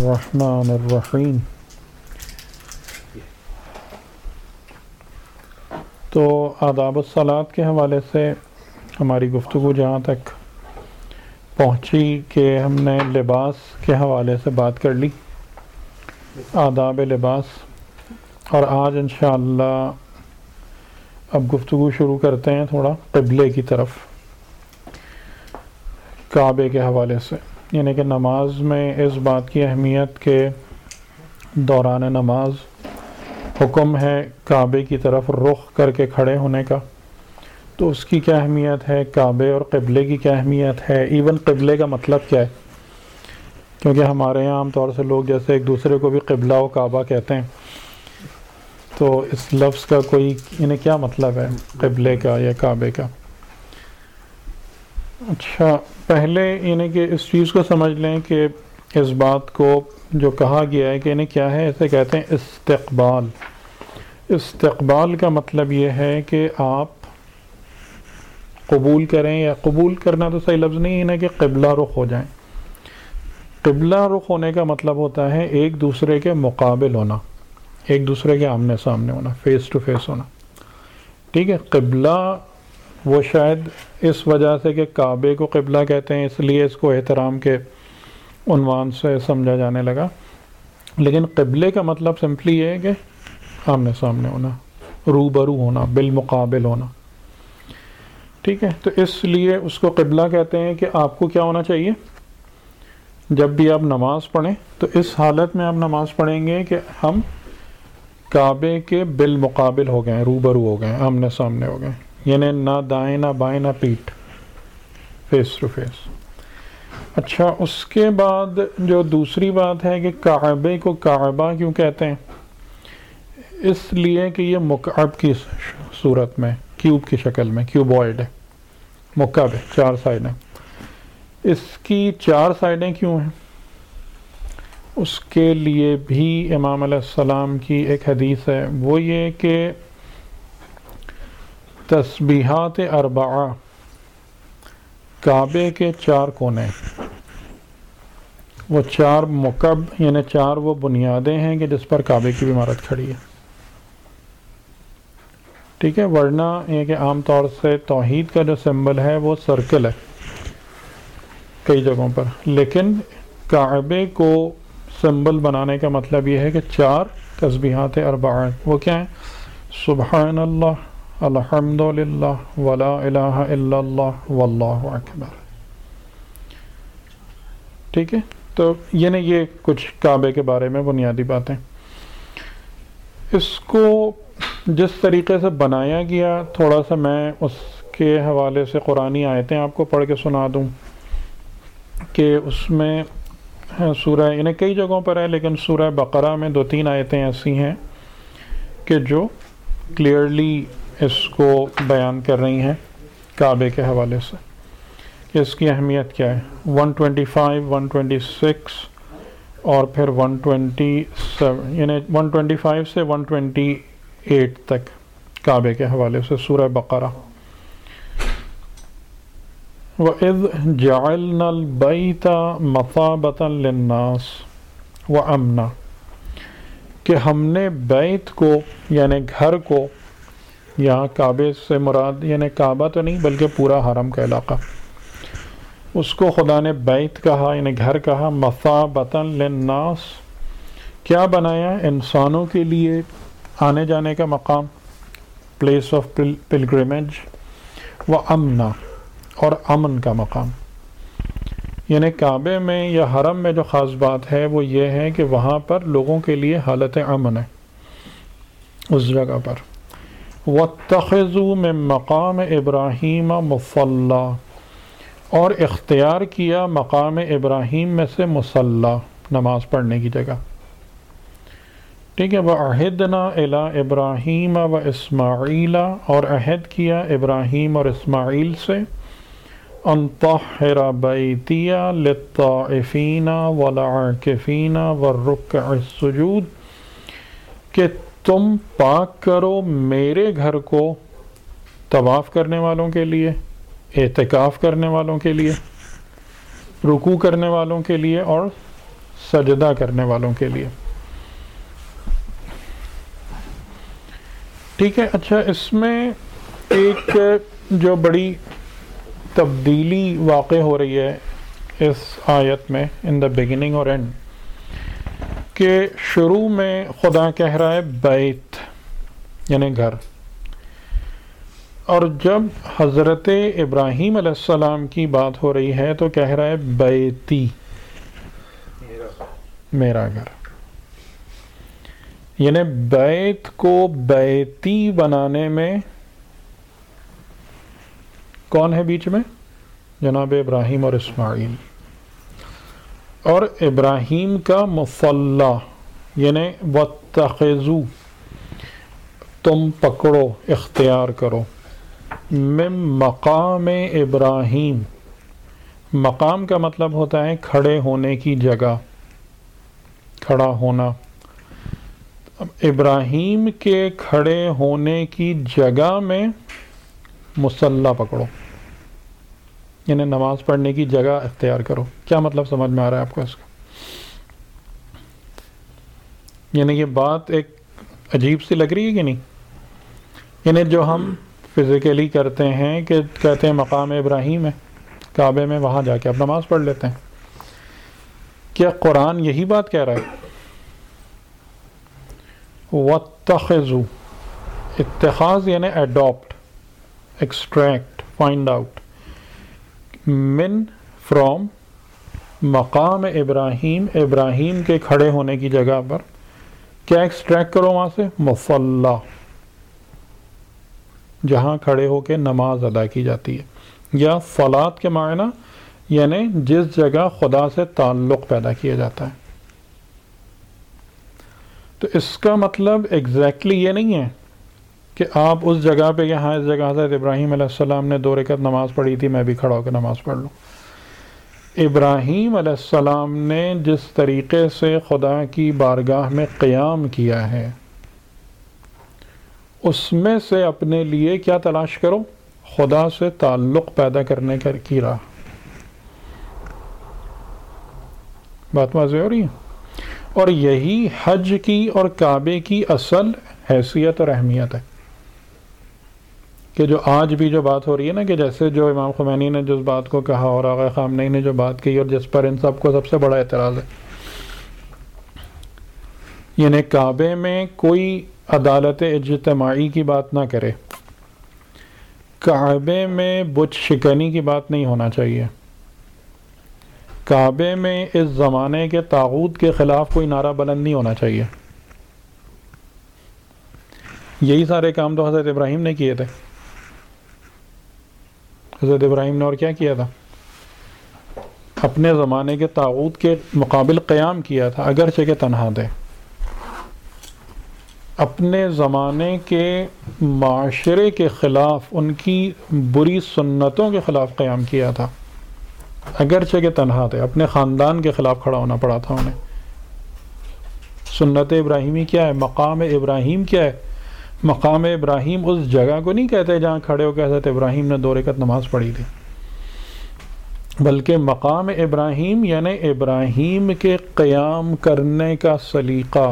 الرحمن الرحیم۔ تو آداب الصلاۃ کے حوالے سے ہماری گفتگو جہاں تک پہنچی کہ ہم نے لباس کے حوالے سے بات کر لی، آداب لباس، اور آج انشاءاللہ اب گفتگو شروع کرتے ہیں تھوڑا قبلے کی طرف، کعبے کے حوالے سے، یعنی کہ نماز میں اس بات کی اہمیت کے دوران نماز حکم ہے کعبے کی طرف رخ کر کے کھڑے ہونے کا، تو اس کی کیا اہمیت ہے، کعبے اور قبلے کی کیا اہمیت ہے، ایون قبلے کا مطلب کیا ہے، کیونکہ ہمارے یہاں عام طور سے لوگ جیسے ایک دوسرے کو بھی قبلہ و کعبہ کہتے ہیں، تو اس لفظ کا کوئی یعنی کیا مطلب ہے قبلے کا یا کعبے کا۔ اچھا، پہلے یعنی کہ اس چیز کو سمجھ لیں کہ اس بات کو جو کہا گیا ہے کہ یعنی کیا ہے، اسے کہتے ہیں استقبال۔ استقبال کا مطلب یہ ہے کہ آپ قبول کریں، یا قبول کرنا تو صحیح لفظ نہیں ہے کہ قبلہ رخ ہو جائیں۔ قبلہ رخ ہونے کا مطلب ہوتا ہے ایک دوسرے کے مقابل ہونا، ایک دوسرے کے آمنے سامنے ہونا، فیس ٹو فیس ہونا، ٹھیک ہے۔ قبلہ وہ شاید اس وجہ سے کہ کعبے کو قبلہ کہتے ہیں اس لیے اس کو احترام کے عنوان سے سمجھا جانے لگا، لیکن قبلے کا مطلب سمپلی یہ ہے کہ آمنے سامنے ہونا، روبرو ہونا، بالمقابل ہونا، ٹھیک ہے۔ تو اس لیے اس کو قبلہ کہتے ہیں کہ آپ کو کیا ہونا چاہیے، جب بھی آپ نماز پڑھیں تو اس حالت میں آپ نماز پڑھیں گے کہ ہم کعبے کے بالمقابل ہو گئے، روبرو ہو گئے، آمنے سامنے ہو گئے، یعنی نہ دائیں نہ بائیں نہ پیٹھ، فیس ٹو فیس۔ اچھا، اس کے بعد جو دوسری بات ہے کہ کعبے کو کعبہ کیوں کہتے ہیں، اس لیے کہ یہ مکعب کی صورت میں، کیوب کی شکل میں، کیوبوائڈ ہے، مکعب ہے، چار سائڈیں۔ اس کی چار سائڈیں کیوں ہیں، اس کے لیے بھی امام علیہ السلام کی ایک حدیث ہے، وہ یہ کہ تسبیحات اربعہ، کعبے کے چار کونے، وہ چار مکعب یعنی چار وہ بنیادیں ہیں کہ جس پر کعبے کی عمارت کھڑی ہے، ٹھیک ہے۔ ورنہ یہ کہ عام طور سے توحید کا جو سمبل ہے وہ سرکل ہے کئی جگہوں پر، لیکن کعبے کو سمبل بنانے کا مطلب یہ ہے کہ چار تسبیحات اربعہ، وہ کیا ہیں، سبحان اللہ، الحمد للہ، ولا الہ الا اللہ، واللہ اکبر، ٹھیک ہے۔ تو یعنی یہ کچھ کعبے کے بارے میں بنیادی باتیں۔ اس کو جس طریقے سے بنایا گیا، تھوڑا سا میں اس کے حوالے سے قرآنی آیتیں آپ کو پڑھ کے سنا دوں کہ اس میں سورہ یعنی کئی جگہوں پر ہے، لیکن سورہ بقرہ میں 2-3 آیتیں ایسی ہیں کہ جو کلیئرلی اس کو بیان کر رہی ہیں کعبے کے حوالے سے کہ اس کی اہمیت کیا ہے۔ 125، 126 اور پھر 127، یعنی 125 سے 128 تک کعبے کے حوالے سے سورہ بقرہ۔ وَإِذْ جَعَلْنَا الْبَيْتَ مَثَابَةً لِلنَّاسِ وَأَمْنًا، کہ ہم نے بیت کو یعنی گھر کو، یہاں کعبے سے مراد یعنی کعبہ تو نہیں بلکہ پورا حرم کا علاقہ، اس کو خدا نے بیت کہا یعنی گھر کہا، مثابۃ للناس، کیا بنایا، انسانوں کے لیے آنے جانے کا مقام، پلیس آف پلگریمیج، و امنا، اور امن کا مقام۔ یعنی کعبے میں یا حرم میں جو خاص بات ہے وہ یہ ہے کہ وہاں پر لوگوں کے لیے حالت امن ہے اس جگہ پر۔ وَاتَّخِذُوا مِن مقام ابراہیم مصلی، اور اختیار کیا مقام ابراہیم میں سے مصلی، نماز پڑھنے کی جگہ، ٹھیک ہے۔ وَعَهِدْنَا إِلَىٰ إِبْرَاهِيمَ وَإِسْمَاعِيلَ، اور عہد کیا ابراہیم اور اسماعیل سے، أَن طَهِّرَ بَيْتِيَ لِلطَّائِفِينَ وَالْعَاكِفِينَ وَالرُّكَّعِ السُّجُودِ، کہ تم پاک کرو میرے گھر کو طواف کرنے والوں کے لیے، اعتکاف کرنے والوں کے لیے، رکوع کرنے والوں کے لیے، اور سجدہ کرنے والوں کے لیے. ٹھیک ہے. اچھا، اس میں ایک جو بڑی تبدیلی واقع ہو رہی ہے اس آیت میں ان دا بگننگ اور اینڈ، کہ شروع میں خدا کہہ رہا ہے بیت یعنی گھر، اور جب حضرت ابراہیم علیہ السلام کی بات ہو رہی ہے تو کہہ رہا ہے بیتی، میرا گھر. یعنی بیت کو بیتی بنانے میں کون ہے بیچ میں؟ جناب ابراہیم اور اسماعیل. اور ابراہیم کا مصلی یعنی واتخذوا، تم پکڑو، اختیار کرو، من مقام ابراہیم. مقام کا مطلب ہوتا ہے کھڑے ہونے کی جگہ، کھڑا ہونا. ابراہیم کے کھڑے ہونے کی جگہ میں مصلی پکڑو، یعنی نماز پڑھنے کی جگہ اختیار کرو. کیا مطلب سمجھ میں آ رہا ہے آپ کو اس کا؟ یعنی یہ بات ایک عجیب سی لگ رہی ہے کہ نہیں؟ یعنی جو ہم فزیکلی کرتے ہیں کہ کہتے ہیں مقام ابراہیم ہے کعبے میں، وہاں جا کے اب نماز پڑھ لیتے ہیں. کیا قرآن یہی بات کہہ رہا ہے؟ واتخذوا، اتخاذ یعنی اڈاپٹ، ایکسٹریکٹ، فائنڈ آؤٹ. من، فرام، مقام ابراہیم، ابراہیم کے کھڑے ہونے کی جگہ پر کیا ایکسٹریکٹ کرو وہاں سے؟ مصلی، جہاں کھڑے ہو کے نماز ادا کی جاتی ہے، یا صلاۃ کے معنی یعنی جس جگہ خدا سے تعلق پیدا کیا جاتا ہے. تو اس کا مطلب ایگزیکٹلی یہ نہیں ہے کہ آپ اس جگہ پہ، یہاں اس جگہ حضرت ابراہیم علیہ السلام نے 2 رکعت نماز پڑھی تھی، میں بھی کھڑا ہو کے نماز پڑھ لوں. ابراہیم علیہ السلام نے جس طریقے سے خدا کی بارگاہ میں قیام کیا ہے، اس میں سے اپنے لیے کیا تلاش کرو؟ خدا سے تعلق پیدا کرنے کی راہ. بات واضح ہو رہی ہے؟ اور یہی حج کی اور کعبے کی اصل حیثیت اور اہمیت ہے، کہ جو آج بھی جو بات ہو رہی ہے نا، کہ جیسے جو امام خمینی نے جس بات کو کہا اور آقا خامنئی نے جو بات کی، اور جس پر ان سب کو سب سے بڑا اعتراض ہے، یعنی کعبے میں کوئی عدالت اجتماعی کی بات نہ کرے، کعبے میں بت شکنی کی بات نہیں ہونا چاہیے، کعبے میں اس زمانے کے طاغوت کے خلاف کوئی نعرہ بلند نہیں ہونا چاہیے. یہی سارے کام تو حضرت ابراہیم نے کیے تھے. حضرت ابراہیم نے اور کیا کیا تھا؟ اپنے زمانے کے طاغوت کے مقابل قیام کیا تھا، اگرچہ کہ تنہا تھے. اپنے زمانے کے معاشرے کے خلاف، ان کی بری سنتوں کے خلاف قیام کیا تھا، اگرچہ کہ تنہا تھے. اپنے خاندان کے خلاف کھڑا ہونا پڑا تھا انہیں. سنت ابراہیمی کیا ہے؟ مقام ابراہیم کیا ہے؟ مقام ابراہیم اس جگہ کو نہیں کہتے جہاں کھڑے ہو کے حضرت ابراہیم نے 2 رکعت نماز پڑھی تھی، بلکہ مقام ابراہیم یعنی ابراہیم کے قیام کرنے کا سلیقہ.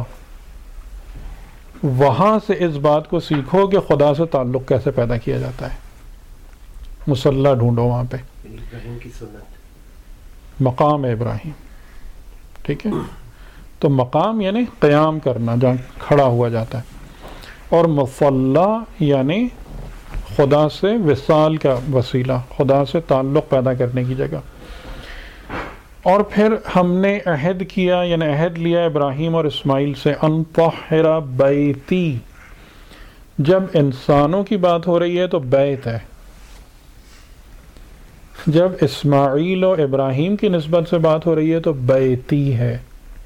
وہاں سے اس بات کو سیکھو کہ خدا سے تعلق کیسے پیدا کیا جاتا ہے. مصلی ڈھونڈو وہاں پہ، ابراہیم کی سنت، مقام ابراہیم. ٹھیک ہے؟ تو مقام یعنی قیام کرنا، جہاں کھڑا ہوا جاتا ہے، اور مصلی یعنی خدا سے وصال کا وسیلہ، خدا سے تعلق پیدا کرنے کی جگہ. اور پھر ہم نے عہد کیا، یعنی عہد لیا ابراہیم اور اسماعیل سے، ان طہر بیتی. جب انسانوں کی بات ہو رہی ہے تو بیت ہے، جب اسماعیل و ابراہیم کی نسبت سے بات ہو رہی ہے تو بیتی ہے.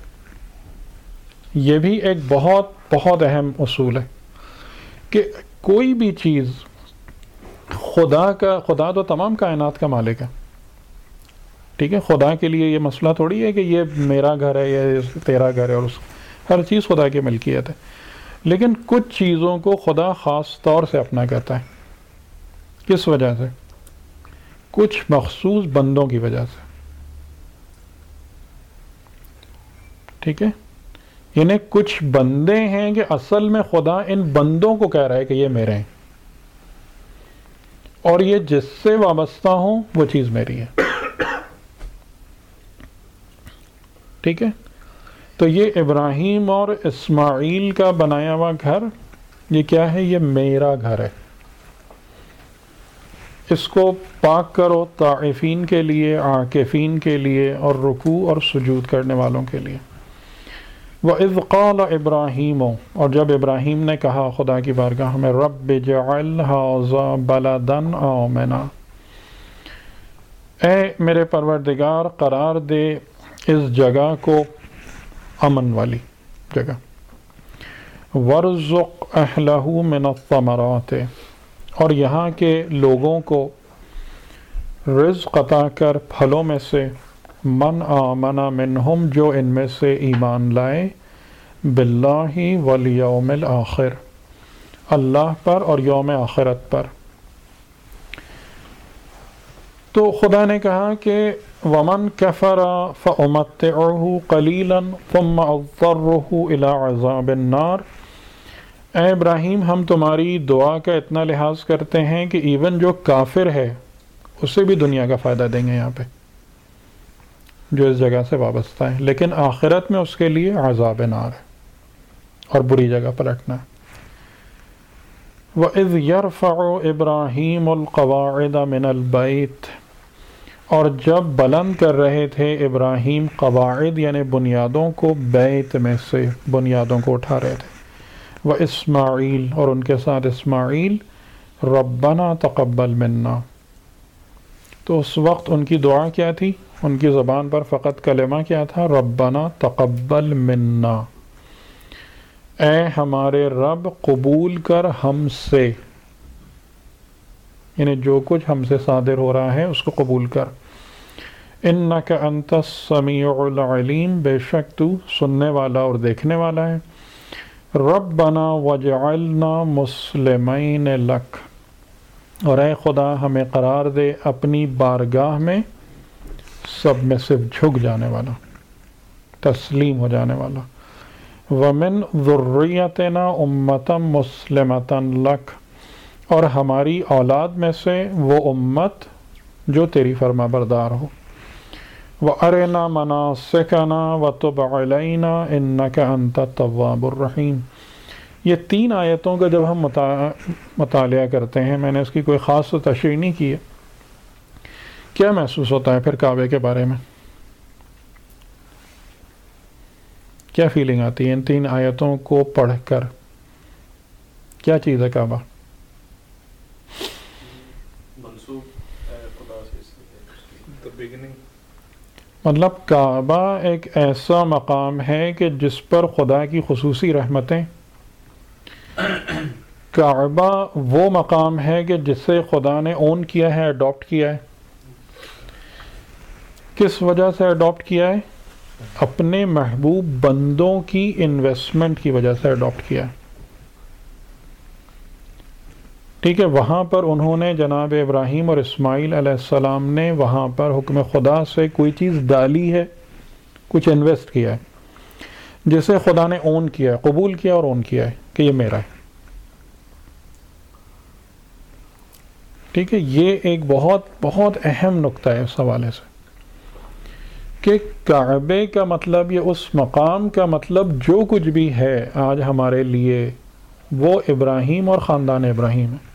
یہ بھی ایک بہت بہت اہم اصول ہے کہ کوئی بھی چیز خدا تو تمام کائنات کا مالک ہے. ٹھیک ہے؟ خدا کے لیے یہ مسئلہ تھوڑی ہے کہ یہ میرا گھر ہے، یہ تیرا گھر ہے، اور ہر چیز خدا کی ملکیت ہے. لیکن کچھ چیزوں کو خدا خاص طور سے اپنا کہتا ہے. کس وجہ سے؟ کچھ مخصوص بندوں کی وجہ سے. ٹھیک ہے، یعنی کچھ بندے ہیں کہ اصل میں خدا ان بندوں کو کہہ رہا ہے کہ یہ میرے ہیں، اور یہ جس سے وابستہ ہوں وہ چیز میری ہے. ٹھیک ہے، تو یہ ابراہیم اور اسماعیل کا بنایا ہوا گھر، یہ کیا ہے؟ یہ میرا گھر ہے. اس کو پاک کرو طائفین کے لیے، عاکفین کے لیے، اور رکوع اور سجود کرنے والوں کے لیے. وَإِذْ قَالَ إِبْرَاهِيمُ، اور جب ابراہیم نے کہا خدا کی بارگاہ میں، رَبِّ اجْعَلْ هَٰذَا بَلَدًا آمِنًا، اے میرے پروردگار قرار دے اس جگہ کو امن والی جگہ. وَارْزُقْ أَهْلَهُ مِنَ الثَّمَرَاتِ، اور یہاں کے لوگوں کو رزق عطا کر پھلوں میں سے، من آمن منہم، جو ان میں سے ایمان لائے، باللہ والیوم الآخر، اللہ پر اور یوم آخرت پر. تو خدا نے کہا کہ ومن کفر فأمتعہ قلیلا ثم اضطرہ الی عذاب النار. اے ابراہیم، ہم تمہاری دعا کا اتنا لحاظ کرتے ہیں کہ ایون جو کافر ہے اسے بھی دنیا کا فائدہ دیں گے یہاں پہ، جو اس جگہ سے وابستہ ہے، لیکن آخرت میں اس کے لیے عذاب نار ہے اور بری جگہ پلٹنا ہے. وَإِذْ يَرْفَعُ إِبْرَاهِيمُ الْقَوَاعِدَ مِنَ الْبَيْتِ، اور جب بلند کر رہے تھے ابراہیم قواعد یعنی بنیادوں کو، بیت میں سے بنیادوں کو اٹھا رہے تھے. وَإِسماعیل، اور ان کے ساتھ اسماعیل، ربنا تقبل منا. تو اس وقت ان کی دعا کیا تھی؟ ان کی زبان پر فقط کلمہ کیا تھا؟ ربنا تقبل منا، اے ہمارے رب قبول کر ہم سے، یعنی جو کچھ ہم سے صادر ہو رہا ہے اس کو قبول کر. انک انت السمیع العلیم، بے شک تو سننے والا اور دیکھنے والا ہے. ربنا وجعلنا مسلمین لک، اور اے خدا ہمیں قرار دے اپنی بارگاہ میں سب میں سے جھک جانے والا، تسلیم ہو جانے والا. ومن ذریتنا امتا مسلمتا لک، اور ہماری اولاد میں سے وہ امت جو تیری فرما بردار ہو. وَأَرِنَا مَنَاسِكَنَا وَتُبْ عَلَيْنَا إِنَّكَ أَنْتَ التَّوَّابُ الرَّحِيمُ. یہ 3 آیتوں کا جب ہم مطالعہ کرتے ہیں، میں نے اس کی کوئی خاص تشریح نہیں کی ہے، کیا محسوس ہوتا ہے پھر کعبے کے بارے میں؟ کیا فیلنگ آتی ہے ان 3 آیتوں کو پڑھ کر؟ کیا چیز ہے کعبہ؟ مطلب کعبہ ایک ایسا مقام ہے کہ جس پر خدا کی خصوصی رحمتیں. کعبہ وہ مقام ہے کہ جسے خدا نے اون کیا ہے، اڈاپٹ کیا ہے. کس وجہ سے اڈاپٹ کیا ہے؟ اپنے محبوب بندوں کی انویسٹمنٹ کی وجہ سے اڈاپٹ کیا ہے. ٹھیک ہے، وہاں پر انہوں نے جناب ابراہیم اور اسماعیل علیہ السلام نے وہاں پر حکم خدا سے کوئی چیز ڈالی ہے، کچھ انویسٹ کیا ہے، جسے خدا نے اون کیا ہے، قبول کیا اور اون کیا ہے کہ یہ میرا ہے. ٹھیک ہے، یہ ایک بہت بہت اہم نقطہ ہے اس حوالے سے کہ کعبے کا مطلب، یہ اس مقام کا مطلب جو کچھ بھی ہے آج ہمارے لیے، وہ ابراہیم اور خاندان ابراہیم ہے.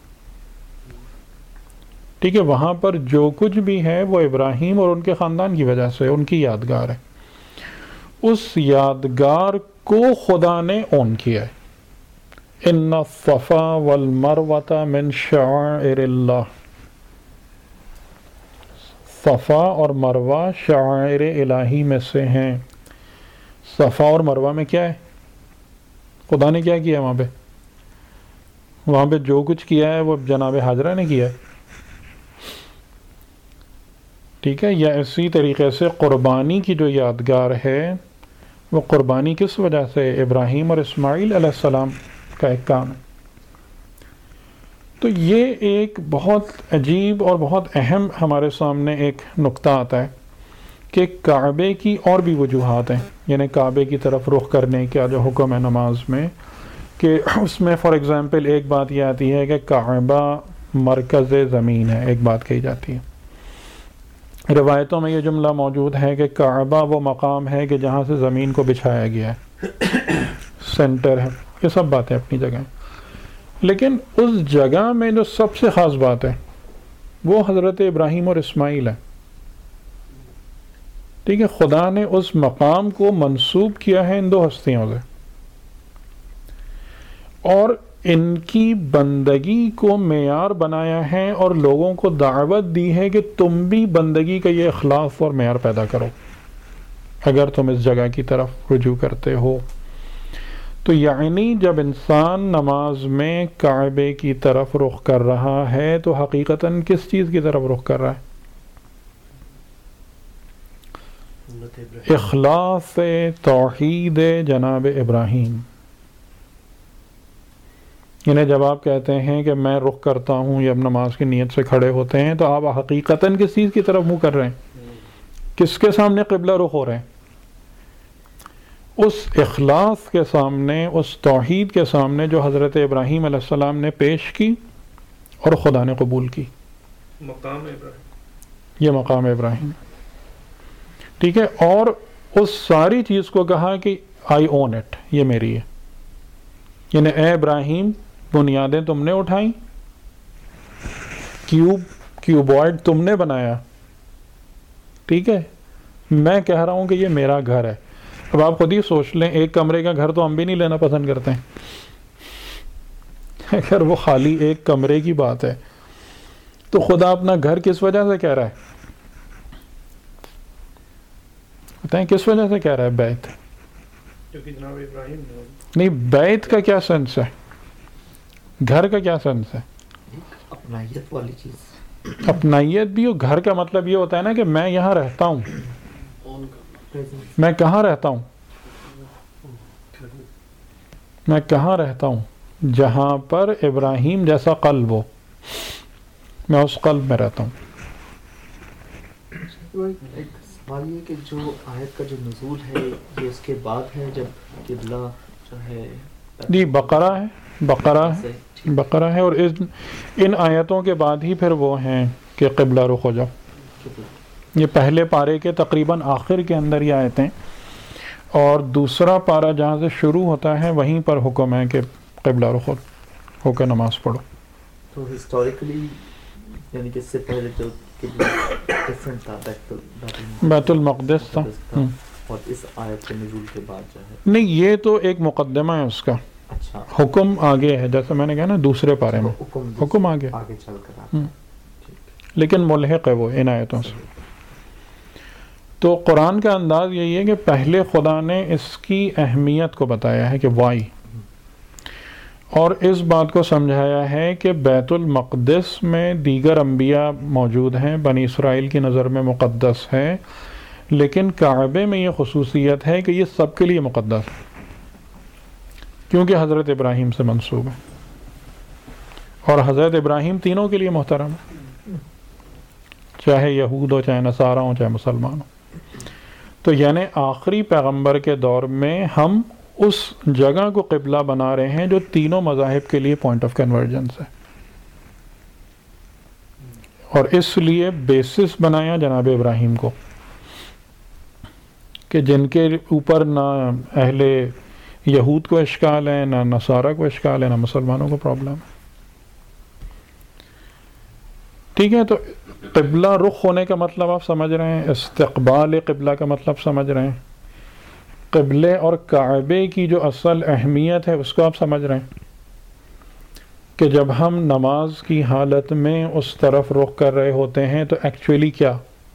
ٹھیک ہے، وہاں پر جو کچھ بھی ہے وہ ابراہیم اور ان کے خاندان کی وجہ سے، ان کی یادگار ہے. اس یادگار کو خدا نے اون کیا ہے. ان الصفا والمروۃ من شعائر اللہ، صفا اور مروہ شعائر الہی میں سے ہیں. صفا اور مروہ میں کیا ہے؟ خدا نے کیا کیا وہاں پہ؟ وہاں پہ جو کچھ کیا ہے وہ جناب حاجرہ نے کیا ہے. ٹھیک ہے، یا اسی طریقے سے قربانی کی جو یادگار ہے، وہ قربانی کس وجہ سے؟ ابراہیم اور اسماعیل علیہ السلام کا ایک کام ہے. تو یہ ایک بہت عجیب اور بہت اہم ہمارے سامنے ایک نقطہ آتا ہے کہ کعبے کی اور بھی وجوہات ہیں، یعنی کعبے کی طرف رخ کرنے کا جو حکم ہے نماز میں، کہ اس میں فار ایگزامپل ایک بات یہ آتی ہے کہ کعبہ مرکز زمین ہے، ایک بات کہی جاتی ہے۔ روایتوں میں یہ جملہ موجود ہے کہ کعبہ وہ مقام ہے کہ جہاں سے زمین کو بچھایا گیا ہے، سینٹر ہے۔ یہ سب باتیں اپنی جگہ ہیں، لیکن اس جگہ میں جو سب سے خاص بات ہے وہ حضرت ابراہیم اور اسماعیل ہے۔ ٹھیک ہے، خدا نے اس مقام کو منسوب کیا ہے ان دو ہستیوں سے، اور ان کی بندگی کو معیار بنایا ہے اور لوگوں کو دعوت دی ہے کہ تم بھی بندگی کا یہ اخلاق اور معیار پیدا کرو اگر تم اس جگہ کی طرف رجوع کرتے ہو۔ تو یعنی جب انسان نماز میں کعبے کی طرف رخ کر رہا ہے تو حقیقتاً کس چیز کی طرف رخ کر رہا ہے؟ اخلاص توحید جناب ابراہیم۔ یعنی جب آپ کہتے ہیں کہ میں رخ کرتا ہوں یا نماز کی نیت سے کھڑے ہوتے ہیں تو آپ حقیقتاً کس چیز کی طرف منہ کر رہے ہیں؟ کس کے سامنے قبلہ رخ ہو رہے ہیں؟ اس اخلاص کے سامنے، اس توحید کے سامنے جو حضرت ابراہیم علیہ السلام نے پیش کی اور خدا نے قبول کی۔ مقام ابراہیم، یہ مقام ابراہیم، ٹھیک ہے۔ اور اس ساری چیز کو کہا کہ آئی اون اٹ، یہ میری ہے، یعنی اے ابراہیم بنیادیں تم نے اٹھائیں، کیوبوائڈ تم نے بنایا، ٹھیک ہے، میں کہہ رہا ہوں کہ یہ میرا گھر ہے۔ اب آپ خود ہی سوچ لیں، ایک کمرے کا گھر تو ہم بھی نہیں لینا پسند کرتے ہیں، اگر وہ خالی ایک کمرے کی بات ہے تو خدا اپنا گھر کس وجہ سے کہہ رہا ہے؟ بتائیں کس وجہ سے کہہ رہا ہے بیت؟ کیونکہ جناب ابراہیم نے نہیں، بیت کا کیا سینس ہے؟ گھر کا کیا سینس ہے؟ اپنائیت والی چیز، اپنائیت بھی، اور گھر کا مطلب یہ ہوتا ہے نا کہ میں یہاں رہتا ہوں۔ میں کہاں رہتا ہوں؟ میں کہاں رہتا ہوں؟ جہاں پر ابراہیم جیسا قلب ہو، میں اس قلب میں رہتا ہوں۔ ایک سوال یہ کہ جو آیت کا جو نزول ہے یہ اس کے بعد ہے جب قبلہ جو ہے جی بقرہ ہے، اور ان آیتوں کے بعد ہی پھر وہ ہیں کہ قبلہ رخ ہو جاؤ۔ یہ پہلے پارے کے تقریباً آخر کے اندر یہ آیتیں، اور دوسرا پارہ جہاں سے شروع ہوتا ہے وہیں پر حکم ہے کہ قبلہ رخ ہو کے نماز پڑھو۔ تو ہسٹوریکلی یعنی کہ اس سے پہلے جو قبلہ ڈیفرنٹ تھا، بیت المقدس تھا، اور اس آیت کے نزول کے بعد جو ہے نہیں، یہ تو ایک مقدمہ ہے اس کا، اچھا حکم آگے ہے، جیسے میں نے کہا نا دوسرے پارے میں حکم آگے چل کر آتا ہے، لیکن ملحق ہے وہ ان آیتوں سے۔ تو قرآن کا انداز یہی ہے کہ پہلے خدا نے اس کی اہمیت کو بتایا ہے کہ وائی، اور اس بات کو سمجھایا ہے کہ بیت المقدس میں دیگر انبیاء موجود ہیں، بنی اسرائیل کی نظر میں مقدس ہے، لیکن کعبے میں یہ خصوصیت ہے کہ یہ سب کے لیے مقدس ہے کیونکہ حضرت ابراہیم سے منسوب ہے، اور حضرت ابراہیم تینوں کے لیے محترم ہے، چاہے یہود ہو، چاہے نصارہ ہو، چاہے مسلمان ہو۔ تو یعنی آخری پیغمبر کے دور میں ہم اس جگہ کو قبلہ بنا رہے ہیں جو تینوں مذاہب کے لیے پوائنٹ آف کنورجنس ہے، اور اس لیے بیسس بنایا جناب ابراہیم کو کہ جن کے اوپر نہ اہل یہود کو اشکال ہے، نہ نصارہ کو اشکال ہے، نہ مسلمانوں کو پرابلم ہے۔ ٹھیک ہے، تو قبلہ رخ ہونے کا مطلب آپ سمجھ رہے ہیں، استقبال قبلہ کا مطلب سمجھ رہے ہیں، قبلے اور کعبے کی جو اصل اہمیت ہے اس کو آپ سمجھ رہے ہیں کہ جب ہم نماز کی حالت میں اس طرف رخ کر رہے ہوتے ہیں تو ایکچولی کیا،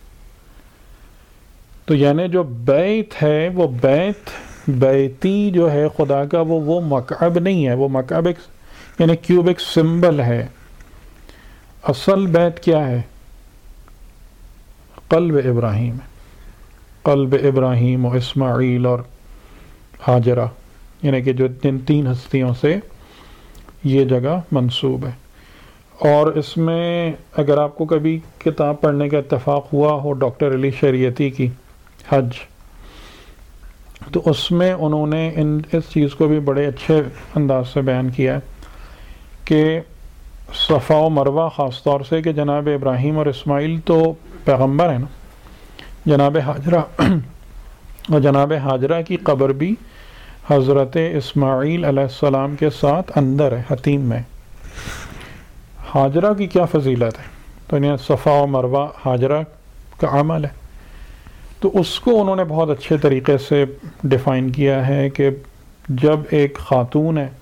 تو یعنی جو بیت ہے وہ بیتی جو ہے خدا کا، وہ مکعب نہیں ہے، وہ مکعب ایک یعنی کیوب ایک سمبل ہے۔ اصل بیت کیا ہے؟ قلب ابراہیم، قلب ابراہیم و اسماعیل اور ہاجرہ، یعنی کہ جو جن تین ہستیوں سے یہ جگہ منسوب ہے۔ اور اس میں اگر آپ کو کبھی کتاب پڑھنے کا اتفاق ہوا ہو ڈاکٹر علی شریعتی کی حج، تو اس میں انہوں نے اس چیز کو بھی بڑے اچھے انداز سے بیان کیا ہے کہ صفا و مروہ خاص طور سے کہ جناب ابراہیم اور اسماعیل تو پیغمبر ہیں نا، جناب ہاجرہ اور جناب ہاجرہ کی قبر بھی حضرت اسماعیل علیہ السلام کے ساتھ اندر ہے، حتیم میں۔ ہاجرہ کی کیا فضیلت ہے، تو انہیں صفا و مروہ ہاجرہ کا عمل ہے، تو اس کو انہوں نے بہت اچھے طریقے سے ڈیفائن کیا ہے کہ جب ایک خاتون ہے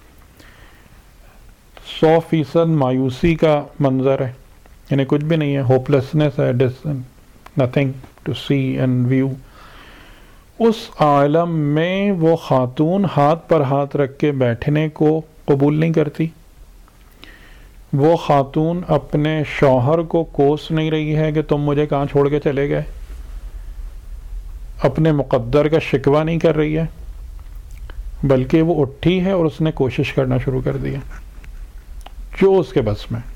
100% مایوسی کا منظر ہے، یعنی کچھ بھی نہیں ہے، ہوپلیسنس ہے، nothing to see and view, اس عالم میں وہ خاتون ہاتھ پر ہاتھ رکھ کے بیٹھنے کو قبول نہیں کرتی، وہ خاتون اپنے شوہر کو کوس نہیں رہی ہے کہ تم مجھے کہاں چھوڑ کے چلے گئے، اپنے مقدر کا شکوہ نہیں کر رہی ہے، بلکہ وہ اٹھی ہے اور اس نے کوشش کرنا شروع کر دی ہے جو اس کے بس میں،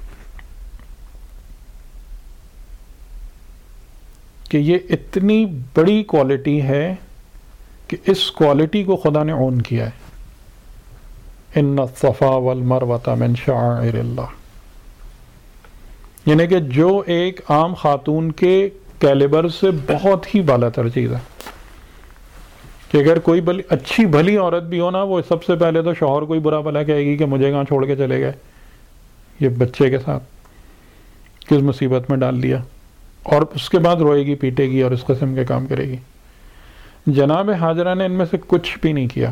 کہ یہ اتنی بڑی کوالٹی ہے کہ اس کوالٹی کو خدا نے اون کیا ہے۔ ان الصفا والمروۃ من شعائر اللہ، یعنی کہ جو ایک عام خاتون کے کیلیبر سے بہت ہی بالا تر چیز ہے، کہ اگر کوئی اچھی بھلی عورت بھی ہو نا، وہ سب سے پہلے تو شوہر کو ہی برا بھلا کہے گی کہ مجھے کہاں چھوڑ کے چلے گئے، یہ بچے کے ساتھ کس مصیبت میں ڈال دیا، اور اس کے بعد روئے گی، پیٹے گی اور اس قسم کے کام کرے گی۔ جناب ہاجرہ نے ان میں سے کچھ بھی نہیں کیا،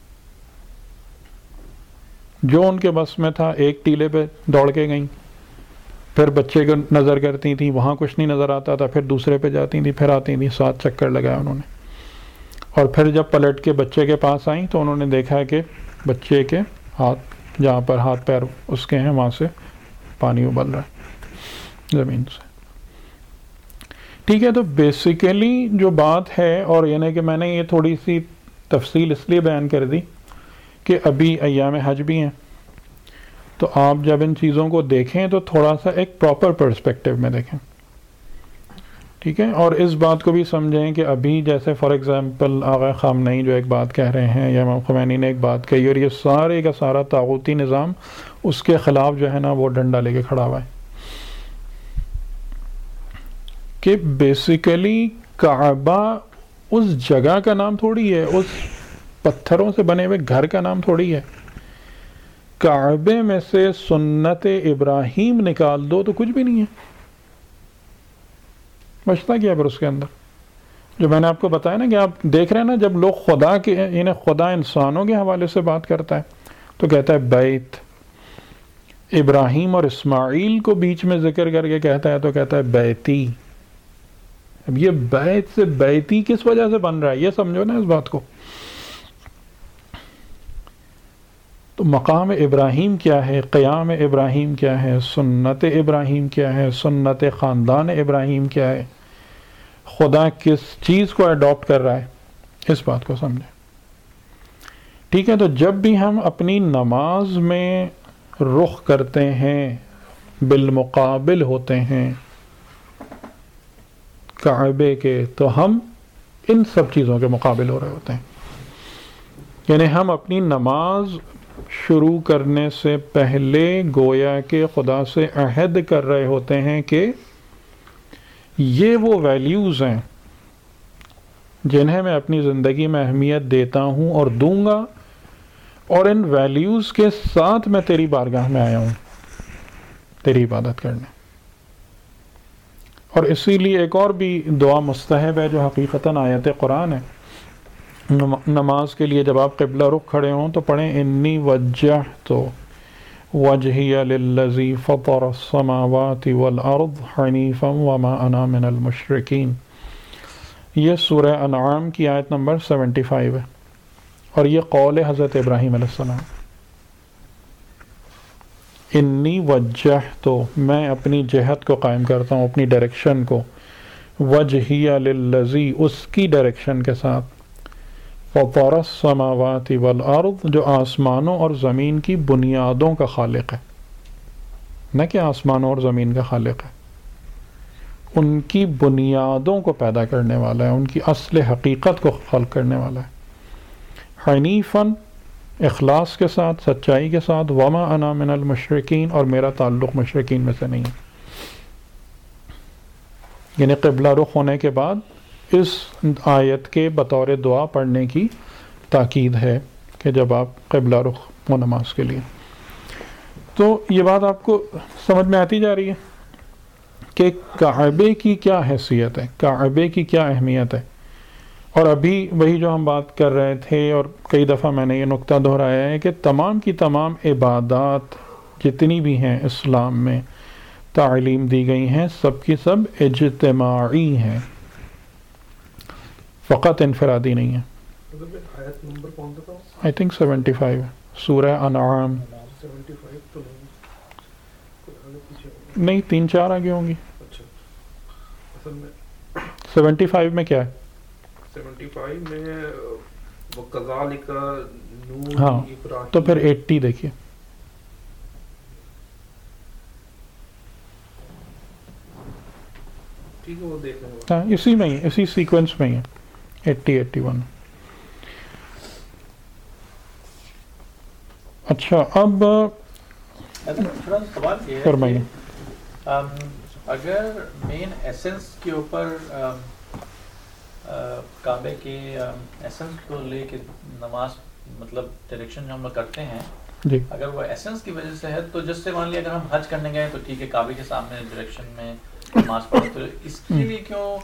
جو ان کے بس میں تھا ایک ٹیلے پہ دوڑ کے گئیں، پھر بچے کو نظر کرتی تھیں، وہاں کچھ نہیں نظر آتا تھا، پھر دوسرے پہ جاتی تھیں، پھر آتی تھیں، 7 چکر لگایا انہوں نے، اور پھر جب پلٹ کے بچے کے پاس آئیں تو انہوں نے دیکھا کہ بچے کے ہاتھ، جہاں پر ہاتھ پیر اس کے ہیں، وہاں سے پانی ابل رہا ہے زمین سے۔ ٹھیک ہے، تو بیسیکلی جو بات ہے، اور یعنی کہ میں نے یہ تھوڑی سی تفصیل اس لیے بیان کر دی کہ ابھی ایام حج بھی ہیں، تو آپ جب ان چیزوں کو دیکھیں تو تھوڑا سا ایک پراپر پرسپیکٹیو میں دیکھیں، ٹھیک ہے، اور اس بات کو بھی سمجھیں کہ ابھی جیسے فار ایگزامپل آغا خامنئی جو ایک بات کہہ رہے ہیں، یا امام خمینی نے ایک بات کہی، اور یہ سارے کا سارا طاغوتی نظام اس کے خلاف جو ہے نا وہ ڈنڈا لے کے کھڑا ہوا ہے، کہ بیسیکلی کعبہ اس جگہ کا نام تھوڑی ہے، اس پتھروں سے بنے ہوئے گھر کا نام تھوڑی ہے۔ کعبے میں سے سنت ابراہیم نکال دو تو کچھ بھی نہیں ہے، بچتا کیا پھر اس کے اندر؟ جو میں نے آپ کو بتایا نا کہ آپ دیکھ رہے ہیں نا، جب لوگ خدا کے، یعنی خدا انسانوں کے حوالے سے بات کرتا ہے تو کہتا ہے بیت، ابراہیم اور اسماعیل کو بیچ میں ذکر کر کے کہتا ہے تو کہتا ہے بیتی۔ اب یہ بیت سے بیتی کس وجہ سے بن رہا ہے، یہ سمجھو نا اس بات کو۔ تو مقام ابراہیم کیا ہے، قیام ابراہیم کیا ہے، سنت ابراہیم کیا ہے، سنت خاندان ابراہیم کیا ہے، خدا کس چیز کو اڈاپٹ کر رہا ہے، اس بات کو سمجھیں، ٹھیک ہے۔ تو جب بھی ہم اپنی نماز میں رخ کرتے ہیں، بالمقابل ہوتے ہیں کعبے کے، تو ہم ان سب چیزوں کے مقابل ہو رہے ہوتے ہیں، یعنی ہم اپنی نماز شروع کرنے سے پہلے گویا کہ خدا سے عہد کر رہے ہوتے ہیں کہ یہ وہ ویلیوز ہیں جنہیں میں اپنی زندگی میں اہمیت دیتا ہوں اور دوں گا، اور ان ویلیوز کے ساتھ میں تیری بارگاہ میں آیا ہوں تیری عبادت کرنے۔ اور اسی لیے ایک اور بھی دعا مستحب ہے جو حقیقتاً آیت قرآن ہے، نماز کے لیے جب آپ قبلہ رخ کھڑے ہوں تو پڑھیں انی وجہت وجہی للذی فطر السماوات والارض حنیفا وما انا من المشرکین۔ یہ سورہ انعام کی آیت نمبر 75 ہے، اور یہ قول حضرت ابراہیم علیہ السلام، انی وجہت، میں اپنی جہت کو قائم کرتا ہوں، اپنی ڈائریکشن کو، وجہی للذی، اس کی ڈائریکشن کے ساتھ، فطر السماوات والارض، جو آسمانوں اور زمین کی بنیادوں کا خالق ہے، نہ کہ آسمانوں اور زمین کا خالق ہے، ان کی بنیادوں کو پیدا کرنے والا ہے، ان کی اصل حقیقت کو خلق کرنے والا ہے. حنیفاً، اخلاص کے ساتھ، سچائی کے ساتھ، وما انا من المشرکین، اور میرا تعلق مشرکین میں سے نہیں ہے. یعنی قبلہ رخ ہونے کے بعد اس آیت کے بطور دعا پڑھنے کی تاکید ہے کہ جب آپ قبلہ رخ ہو نماز کے لیے. تو یہ بات آپ کو سمجھ میں آتی جا رہی ہے کہ کعبے کی کیا حیثیت ہے، کعبے کی کیا اہمیت ہے. اور ابھی وہی جو ہم بات کر رہے تھے، اور کئی دفعہ میں نے یہ نقطہ دہرایا ہے کہ تمام کی تمام عبادات جتنی بھی ہیں اسلام میں تعلیم دی گئی ہیں، سب کی سب اجتماعی ہیں، فقط انفرادی نہیں ہیں. آیت نمبر کون سا تھا؟ آئی تھنک 75 سورہ انعام. 75 تو نہیں، 3-4 آگے ہوں گی. اچھا، اصل میں 75 میں کیا ہے؟ 75 میں وَكَذَلِكَ نُورِ ہاں، إِبْرَاهِيمَ. تو پھر 80 دیکھیے. ٹھیک ہے، وہ دیکھ لیں گے. ہاں، اسی میں ہی، اسی سیکوینس میں ہی ہے. 80-81. اچھا، اب سوال یہ ہے فرمائیے. کہ اگر مین ایسنس کے اوپر کعبے کے ایسنس کو لے کے نماز مطلب ڈائریکشن جو ہم لوگ کرتے ہیں، جی، اگر وہ ایسنس کی وجہ سے ہے تو جس سے مان لیا اگر ہم حج کرنے گئے تو ٹھیک ہے کعبے کے سامنے ڈائریکشن میں نماز پڑھو، تو اس کے لیے کیوں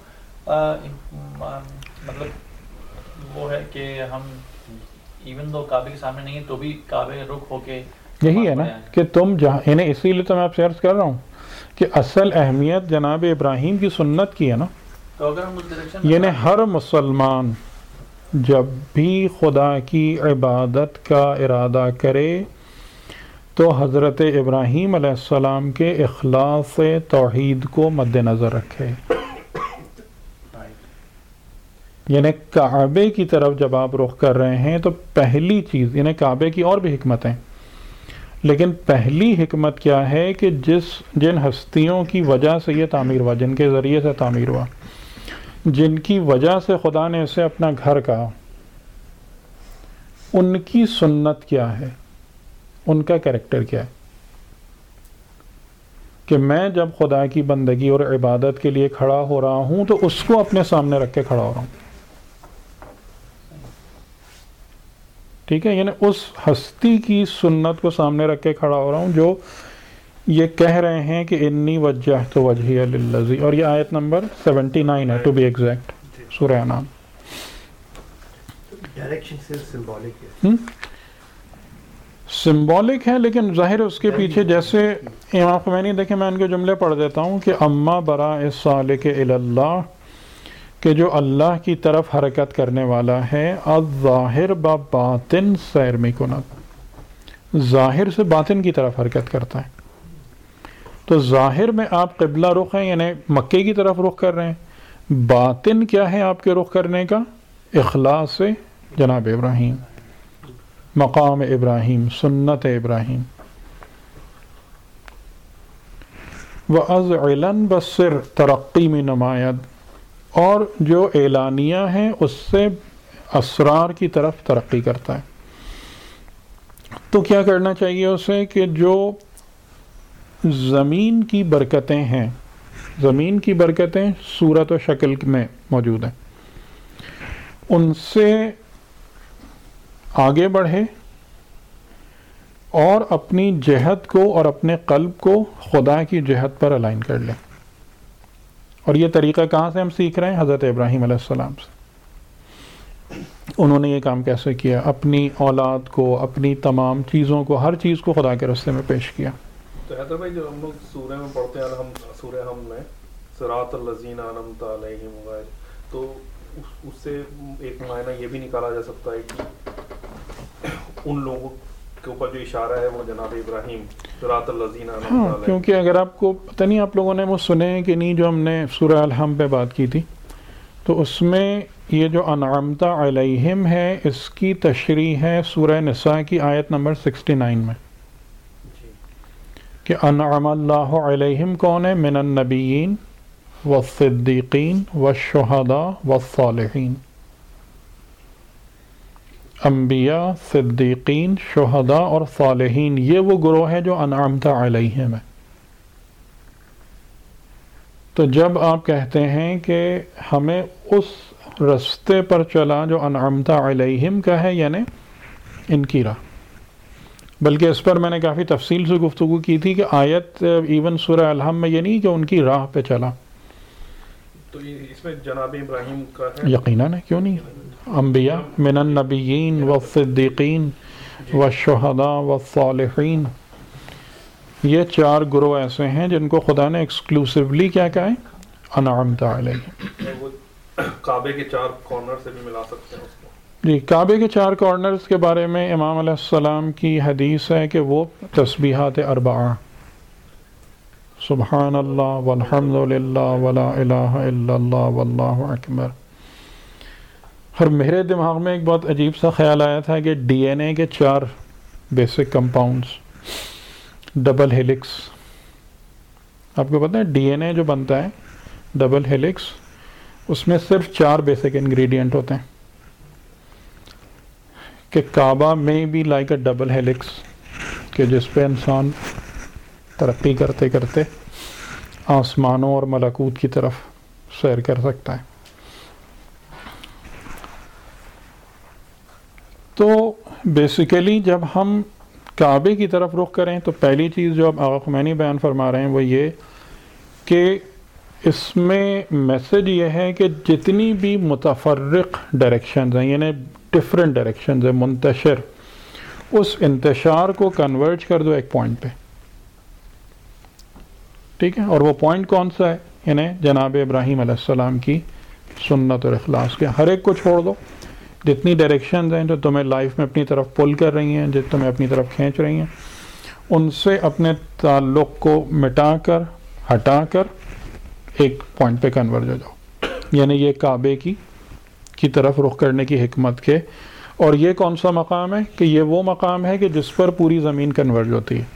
مطلب وہ ہے کہ ہم ایون دو کعبے کے سامنے نہیں ہے تو بھی کعبے رخ ہو کے یہی ہے نا کہ تم جہاں، یعنی اسی لیے تو میں آپ سے عرض کر رہا ہوں کہ اصل اہمیت جناب ابراہیم کی سنت کی ہے نا. تو اگر ہم اس ڈائریکشن یعنی ہر مسلمان جب بھی خدا کی عبادت کا ارادہ کرے تو حضرت ابراہیم علیہ السلام کے اخلاص توحید کو مد نظر رکھے. یعنی کعبے کی طرف جب آپ رخ کر رہے ہیں تو پہلی چیز، یعنی کعبے کی اور بھی حکمتیں، لیکن پہلی حکمت کیا ہے کہ جن ہستیوں کی وجہ سے یہ تعمیر ہوا، جن کے ذریعے سے تعمیر ہوا، جن کی وجہ سے خدا نے اسے اپنا گھر کہا، ان کی سنت کیا ہے، ان کا کریکٹر کیا ہے. کہ میں جب خدا کی بندگی اور عبادت کے لیے کھڑا ہو رہا ہوں تو اس کو اپنے سامنے رکھ کے کھڑا ہو رہا ہوں. ٹھیک ہے، یعنی اس ہستی کی سنت کو سامنے رکھ کے کھڑا ہو رہا ہوں جو یہ کہہ رہے ہیں کہ انی وجہت وجہی للذی، اور یہ آیت نمبر 79 ہے ٹو بی ایگزیکٹ، سورہ انعام. ڈائریکشن سے سمبولک ہے، سمبولک ہے، لیکن ظاہر اس کے پیچھے جیسے امام خمینی، دیکھیں میں ان کے جملے پڑھ دیتا ہوں کہ اما براء السالک الی اللہ، کہ جو اللہ کی طرف حرکت کرنے والا ہے، الظاہر با باطن سیر میں کند، ظاہر سے باطن کی طرف حرکت کرتا ہے. تو ظاہر میں آپ قبلہ رخ ہیں، یعنی مکے کی طرف رخ کر رہے ہیں. باطن کیا ہے آپ کے رخ کرنے کا؟ اخلاص سے جناب ابراہیم، مقام ابراہیم، سنت ابراہیم. وَأَذْعِلًا بَصِّرْ ترقی میں نمایت، اور جو اعلانیہ ہیں اس سے اسرار کی طرف ترقی کرتا ہے. تو کیا کرنا چاہیے اسے کہ جو زمین کی برکتیں ہیں، زمین کی برکتیں صورت و شکل میں موجود ہیں، ان سے آگے بڑھے اور اپنی جہت کو اور اپنے قلب کو خدا کی جہت پر الائن کر لے. اور یہ طریقہ کہاں سے ہم سیکھ رہے ہیں؟ حضرت ابراہیم علیہ السلام سے. انہوں نے یہ کام کیسے کیا؟ اپنی اولاد کو، اپنی تمام چیزوں کو، ہر چیز کو خدا کے راستے میں پیش کیا. تو حیدر بھائی جو ہم لوگ سورہ میں پڑھتے ہیں، ہم سورہ ہم میں صراط الذین انعمت علیہم وغیرہ، تو اس سے ایک معنی یہ بھی نکالا جا سکتا ہے کہ ان لوگوں کے اوپر جو اشارہ ہے وہ جناب ابراہیم، صراط الذین انعمت علیہم. ہاں، کیونکہ اگر آپ کو پتہ نہیں آپ لوگوں نے وہ سنے ہیں کہ نہیں، جو ہم نے سورہ الحم پہ بات کی تھی، تو اس میں یہ جو انعمت علیہم ہے اس کی تشریح ہے سورہ نساء کی آیت نمبر 69 میں، کہ انعم اللہ علیہم کون ہے؟ من النبیین والصدیقین والشہداء والصالحین. انبیاء، صدیقین، شہداء اور صالحین یہ وہ گروہ ہے جو انعمت علیہم ہے. تو جب آپ کہتے ہیں کہ ہمیں اس رستے پر چلا جو انعمت علیہم کا ہے، یعنی ان کی راہ، بلکہ اس پر میں نے کافی تفصیل سے گفتگو کی تھی کہ آیت ایون سورہ الحم میں یہ نہیں کہ ان کی راہ پہ چلا. تو اس میں جناب ابراہیم کا ہے؟ یقیناً ہے، کیوں نہیں. انبیاء من النبیین والصدیقین والشہداء والصالحین، یہ 4 گروہ ایسے ہیں جن کو خدا نے ایکسکلوسیولی کیا کہا ہے؟ انعمت علیہم. وہ کعبے کے 4 کارنر سے بھی ملا سکتے ہیں اس کو. جی، کعبے کے 4 کارنرز کے بارے میں امام علیہ السلام کی حدیث ہے کہ وہ تسبیحات 4، سبحان اللہ والحمد للہ ولا الہ الا اللہ واللہ اکبر. اور میرے دماغ میں ایک بہت عجیب سا خیال آیا تھا کہ ڈی این اے کے 4 بیسک کمپاؤنڈز، ڈبل ہیلکس. آپ کو پتہ ہے ڈی این اے جو بنتا ہے ڈبل ہیلکس، اس میں صرف 4 بیسک انگریڈینٹ ہوتے ہیں. کہ کعبہ میں بھی لائک اے ڈبل ہیلکس، کہ جس پہ انسان ترقی کرتے کرتے آسمانوں اور ملکوت کی طرف سیر کر سکتا ہے. تو بیسیکلی جب ہم کعبے کی طرف رخ کریں تو پہلی چیز جو اب آقا خمینی بیان فرما رہے ہیں وہ یہ کہ اس میں میسج یہ ہے کہ جتنی بھی متفرق ڈائریکشنز ہیں، یعنی ڈفرینٹ ڈائریکشنز ہیں، منتشر، اس انتشار کو کنورج کر دو ایک پوائنٹ پہ. ٹھیک ہے، اور وہ پوائنٹ کون سا ہے؟ یعنی جناب ابراہیم علیہ السلام کی سنت اور اخلاص کے. ہر ایک کو چھوڑ دو. جتنی ڈائریکشنز ہیں جو تمہیں لائف میں اپنی طرف پل کر رہی ہیں، جو تمہیں اپنی طرف کھینچ رہی ہیں، ان سے اپنے تعلق کو مٹا کر، ہٹا کر ایک پوائنٹ پہ کنورج ہو جاؤ. یعنی یہ کعبے کی طرف رخ کرنے کی حکمت کے. اور یہ کون سا مقام ہے؟ کہ یہ وہ مقام ہے کہ جس پر پوری زمین کنورج ہوتی ہے،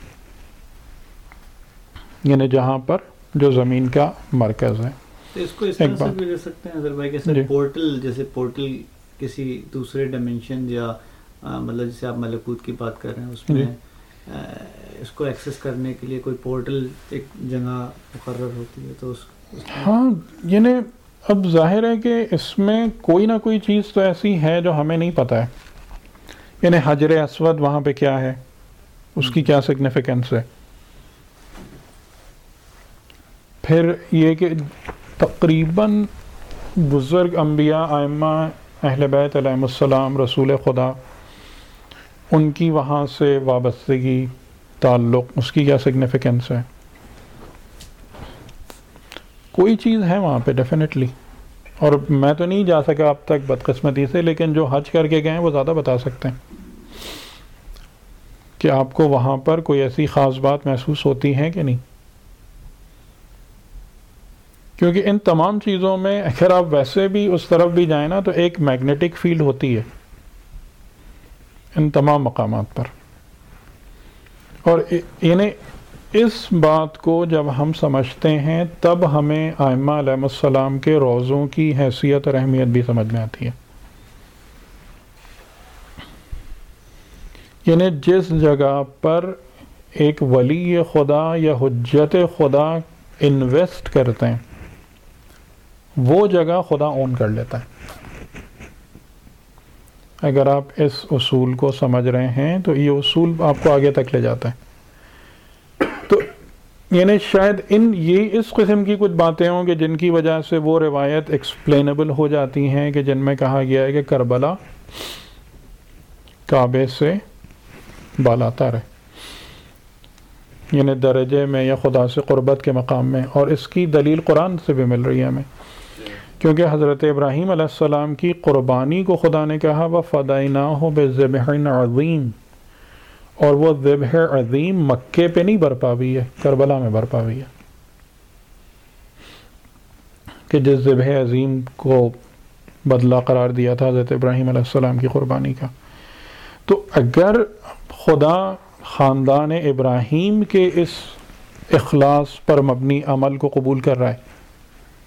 یعنی جہاں پر جو زمین کا مرکز ہے. اس کو اس طرح سے بھی لے سکتے ہیں اظہر بھائی کہ سر پورٹل، جیسے پورٹل کسی دوسرے ڈائمینشن یا مطلب جیسے آپ ملکوت کی بات کر رہے ہیں، اس میں اس کو ایکسیس کرنے کے لیے کوئی پورٹل ایک جگہ مقرر ہوتی ہے. تو ہاں، یعنی اب ظاہر ہے کہ اس میں کوئی نہ کوئی چیز تو ایسی ہے جو ہمیں نہیں پتہ ہے. یعنی حجر اسود وہاں پہ کیا ہے، اس کی کیا سگنیفیکنس ہے. پھر یہ کہ تقریباً بزرگ انبیاء، ائمہ، اہل بیت علیہم السلام، رسول خدا، ان کی وہاں سے وابستگی، تعلق، اس کی کیا سگنیفیکنس ہے. کوئی چیز ہے وہاں پہ ڈیفینیٹلی. اور میں تو نہیں جا سکا اب تک بدقسمتی سے، لیکن جو حج کر کے گئے ہیں وہ زیادہ بتا سکتے ہیں کہ آپ کو وہاں پر کوئی ایسی خاص بات محسوس ہوتی ہے کہ نہیں. کیونکہ ان تمام چیزوں میں اگر آپ ویسے بھی اس طرف بھی جائیں نا تو ایک میگنیٹک فیلڈ ہوتی ہے ان تمام مقامات پر. اور یعنی اس بات کو جب ہم سمجھتے ہیں تب ہمیں ائمہ علیہم السلام کے روضوں کی حیثیت اور اہمیت بھی سمجھ میں آتی ہے. یعنی جس جگہ پر ایک ولی خدا یا حجت خدا انویسٹ کرتے ہیں وہ جگہ خدا اون کر لیتا ہے. اگر آپ اس اصول کو سمجھ رہے ہیں تو یہ اصول آپ کو آگے تک لے جاتا ہے. تو یعنی شاید یہ اس قسم کی کچھ باتیں ہوں کہ جن کی وجہ سے وہ روایت ایکسپلینیبل ہو جاتی ہیں کہ جن میں کہا گیا ہے کہ کربلا کعبے سے بالاتر ہے، یعنی درجے میں یا خدا سے قربت کے مقام میں. اور اس کی دلیل قرآن سے بھی مل رہی ہے ہمیں، کیونکہ حضرت ابراہیم علیہ السلام کی قربانی کو خدا نے کہا وَفَدَيْنَاهُ بِذِبْحٍ عَظِيمٍ، اور وہ ذبح عظیم مکے پہ نہیں برپا ہوئی ہے، کربلا میں برپا ہوئی ہے. کہ جس ذبح عظیم کو بدلہ قرار دیا تھا حضرت ابراہیم علیہ السلام کی قربانی کا. تو اگر خدا خاندان ابراہیم کے اس اخلاص پر مبنی عمل کو قبول کر رہا ہے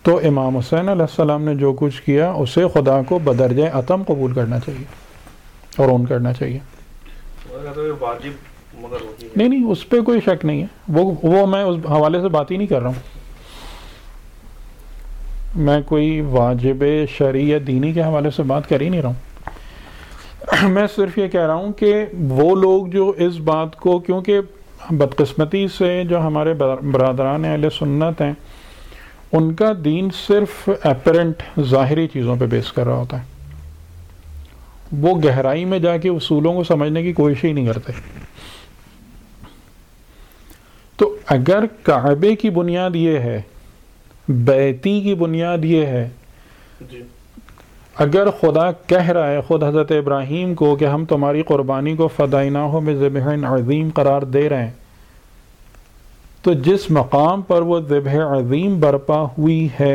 تو امام حسین علیہ السلام نے جو کچھ کیا اسے خدا کو بدرجہ عتم قبول کرنا چاہیے اور اون کرنا چاہیے. واجب مگر وہی ہے. نہیں اس پہ کوئی شک نہیں ہے. وہ میں اس حوالے سے بات ہی نہیں کر رہا ہوں. میں کوئی واجب شرعی یا دینی کے حوالے سے بات کر ہی نہیں رہا ہوں. میں صرف یہ کہہ رہا ہوں کہ وہ لوگ جو اس بات کو, کیونکہ بدقسمتی سے جو ہمارے برادران اہل سنت ہیں ان کا دین صرف اپیرنٹ ظاہری چیزوں پہ بیس کر رہا ہوتا ہے, وہ گہرائی میں جا کے اصولوں کو سمجھنے کی کوشش ہی نہیں کرتے. تو اگر کعبے کی بنیاد یہ ہے, بیتی کی بنیاد یہ ہے, اگر خدا کہہ رہا ہے خود حضرت ابراہیم کو کہ ہم تمہاری قربانی کو فدیناہ بذبح عظیم قرار دے رہے ہیں, تو جس مقام پر وہ ذبح عظیم برپا ہوئی ہے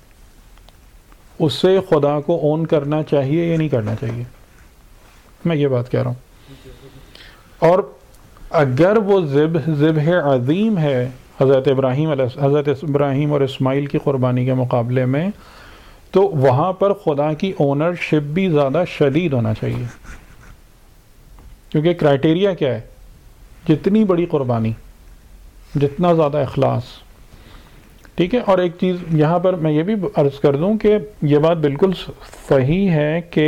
اسے خدا کو اون کرنا چاہیے یا نہیں کرنا چاہیے, میں یہ بات کہہ رہا ہوں. اور اگر وہ ذبح عظیم ہے حضرت ابراہیم اور اسماعیل کی قربانی کے مقابلے میں, تو وہاں پر خدا کی اونرشپ بھی زیادہ شدید ہونا چاہیے. کیونکہ کرائٹیریا کیا ہے, جتنی بڑی قربانی جتنا زیادہ اخلاص. ٹھیک ہے. اور ایک چیز یہاں پر میں یہ بھی عرض کر دوں کہ یہ بات بالکل صحیح ہے کہ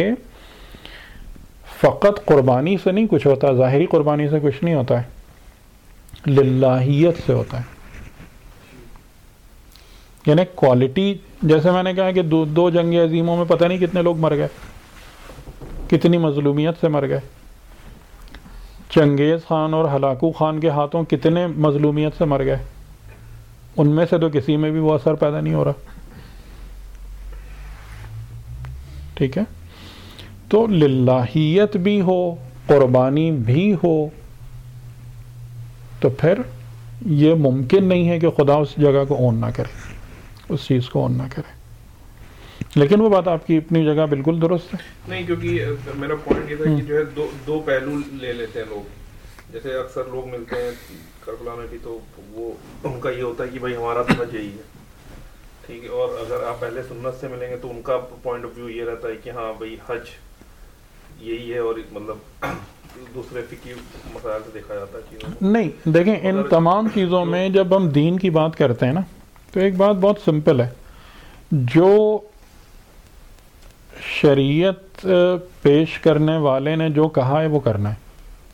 فقط قربانی سے نہیں کچھ ہوتا, ظاہری قربانی سے کچھ نہیں ہوتا ہے, للہیت سے ہوتا ہے. یعنی کوالٹی, جیسے میں نے کہا کہ دو جنگ عظیموں میں پتہ نہیں کتنے لوگ مر گئے, کتنی مظلومیت سے مر گئے. چنگیز خان اور ہلاکو خان کے ہاتھوں کتنے مظلومیت سے مر گئے, ان میں سے تو کسی میں بھی وہ اثر پیدا نہیں ہو رہا. ٹھیک ہے. تو للہیت بھی ہو, قربانی بھی ہو, تو پھر یہ ممکن نہیں ہے کہ خدا اس جگہ کو اون نہ کرے, اس چیز کو اون نہ کرے. لیکن وہ بات آپ کی اپنی جگہ بالکل درست ہے. نہیں, کیونکہ میرا پوائنٹ یہ تھا کہ جو ہے دو پہلو لے لیتے ہیں لوگ. جیسے اکثر لوگ ملتے ہیں کربلا میں بھی, تو وہ ان کا یہ ہوتا ہے کہ بھائی ہمارا تو حج یہی ہے, ٹھیک ہے. اور اگر آپ پہلے سنت سے ملیں گے تو ان کا پوائنٹ آف ویو یہ رہتا ہے کہ ہاں بھائی حج یہی ہے, اور مطلب دوسرے فقہی مسائل سے دیکھا جاتا ہے چیزوں. نہیں دیکھیں, ان تمام چیزوں میں جب ہم دین کی بات کرتے ہیں نا, تو ایک بات بہت سمپل ہے, جو شریعت پیش کرنے والے نے جو کہا ہے وہ کرنا ہے.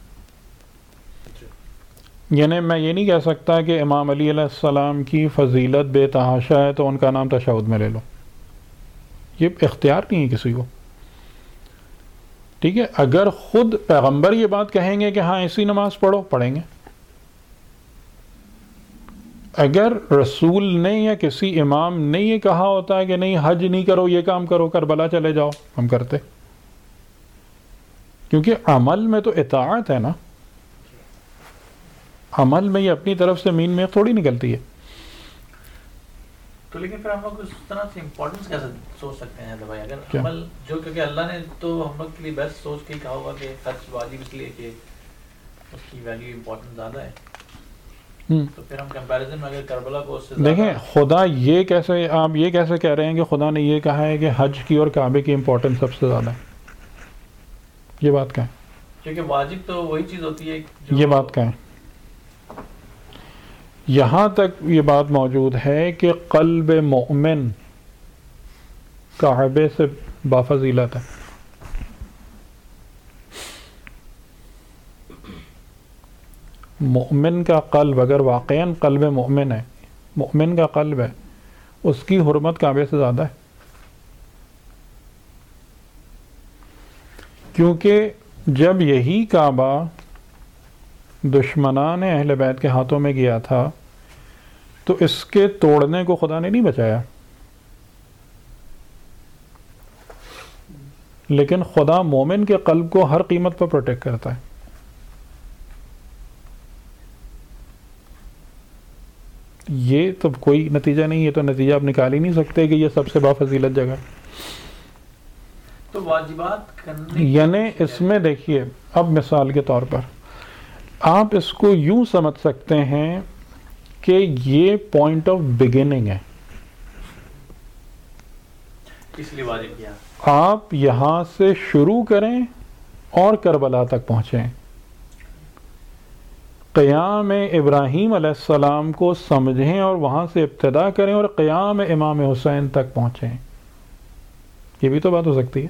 یعنی میں یہ نہیں کہہ سکتا کہ امام علی علیہ السلام کی فضیلت بے تحاشا ہے تو ان کا نام تشہد میں لے لو, یہ اختیار نہیں ہے کسی کو. ٹھیک ہے. اگر خود پیغمبر یہ بات کہیں گے کہ ہاں ایسی نماز پڑھو, پڑھیں گے. اگر رسول نے یا کسی امام نے یہ کہا ہوتا ہے کہ نہیں حج نہیں کرو, یہ کام کرو, کربلا چلے جاؤ, ہم کرتے. کیونکہ عمل میں تو اطاعت ہے نا, عمل میں یہ اپنی طرف سے مین میں تھوڑی نکلتی ہے. تو لیکن پھر ہم لوگ اس طرح سے امپورٹنس کیسے سوچ سکتے ہیں بھائی, اگر عمل جو, کیونکہ اللہ نے تو ہم لوگ کے لیے بیسٹ سوچ کے کہا ہوگا کہ حج واجب اس لیے کہ اس کی ویلیو امپورٹنس زیادہ ہے, تو پھر ہم کمپیریزن میں اگر کربلا کو اس سے دیکھیں, خدا یہ کیسے, آپ یہ کیسے کہہ رہے ہیں کہ خدا نے یہ کہا ہے کہ حج کی اور کعبے کی امپورٹنس سب سے زیادہ ہے؟ یہ بات کہیں, کیونکہ واجب تو وہی چیز ہوتی ہے. یہ بات کہیں, یہاں تک یہ بات موجود ہے کہ قلب مومن کعبے سے بافضیلت ہے. مومن کا قلب اگر واقعاً قلب مومن ہے, مومن کا قلب ہے, اس کی حرمت کعبے سے زیادہ ہے. کیونکہ جب یہی کعبہ دشمنان اہل بیت کے ہاتھوں میں گیا تھا تو اس کے توڑنے کو خدا نے نہیں بچایا, لیکن خدا مومن کے قلب کو ہر قیمت پر پروٹیکٹ کرتا ہے. یہ تو کوئی نتیجہ نہیں, یہ تو نتیجہ آپ نکال ہی نہیں سکتے کہ یہ سب سے بافضیلت جگہ. تو واجبات کرنے یعنی اس میں دیکھیے, اب مثال کے طور پر آپ اس کو یوں سمجھ سکتے ہیں کہ یہ پوائنٹ آف بگننگ ہے. کس لیے واجب کیا؟ آپ یہاں سے شروع کریں اور کربلا تک پہنچیں، قیام ابراہیم علیہ السلام کو سمجھیں اور وہاں سے ابتدا کریں اور قیام امام حسین تک پہنچیں. یہ بھی تو بات ہو سکتی ہے.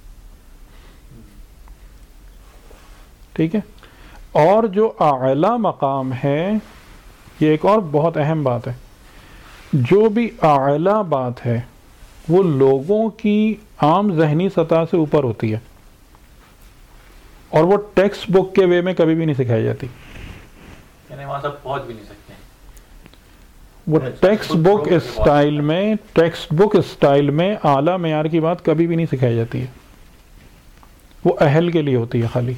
ٹھیک ہے. اور جو اعلیٰ مقام ہے، یہ ایک اور بہت اہم بات ہے، جو بھی اعلیٰ بات ہے وہ لوگوں کی عام ذہنی سطح سے اوپر ہوتی ہے، اور وہ ٹیکسٹ بک کے وے میں کبھی بھی نہیں سکھائی جاتی. یعنی وہاں تک پہنچ بھی نہیں سکتے. وہ ٹیکسٹ بک اسٹائل میں اعلیٰ معیار کی بات کبھی بھی نہیں سکھائی جاتی ہے. وہ اہل کے لیے ہوتی ہے خالی.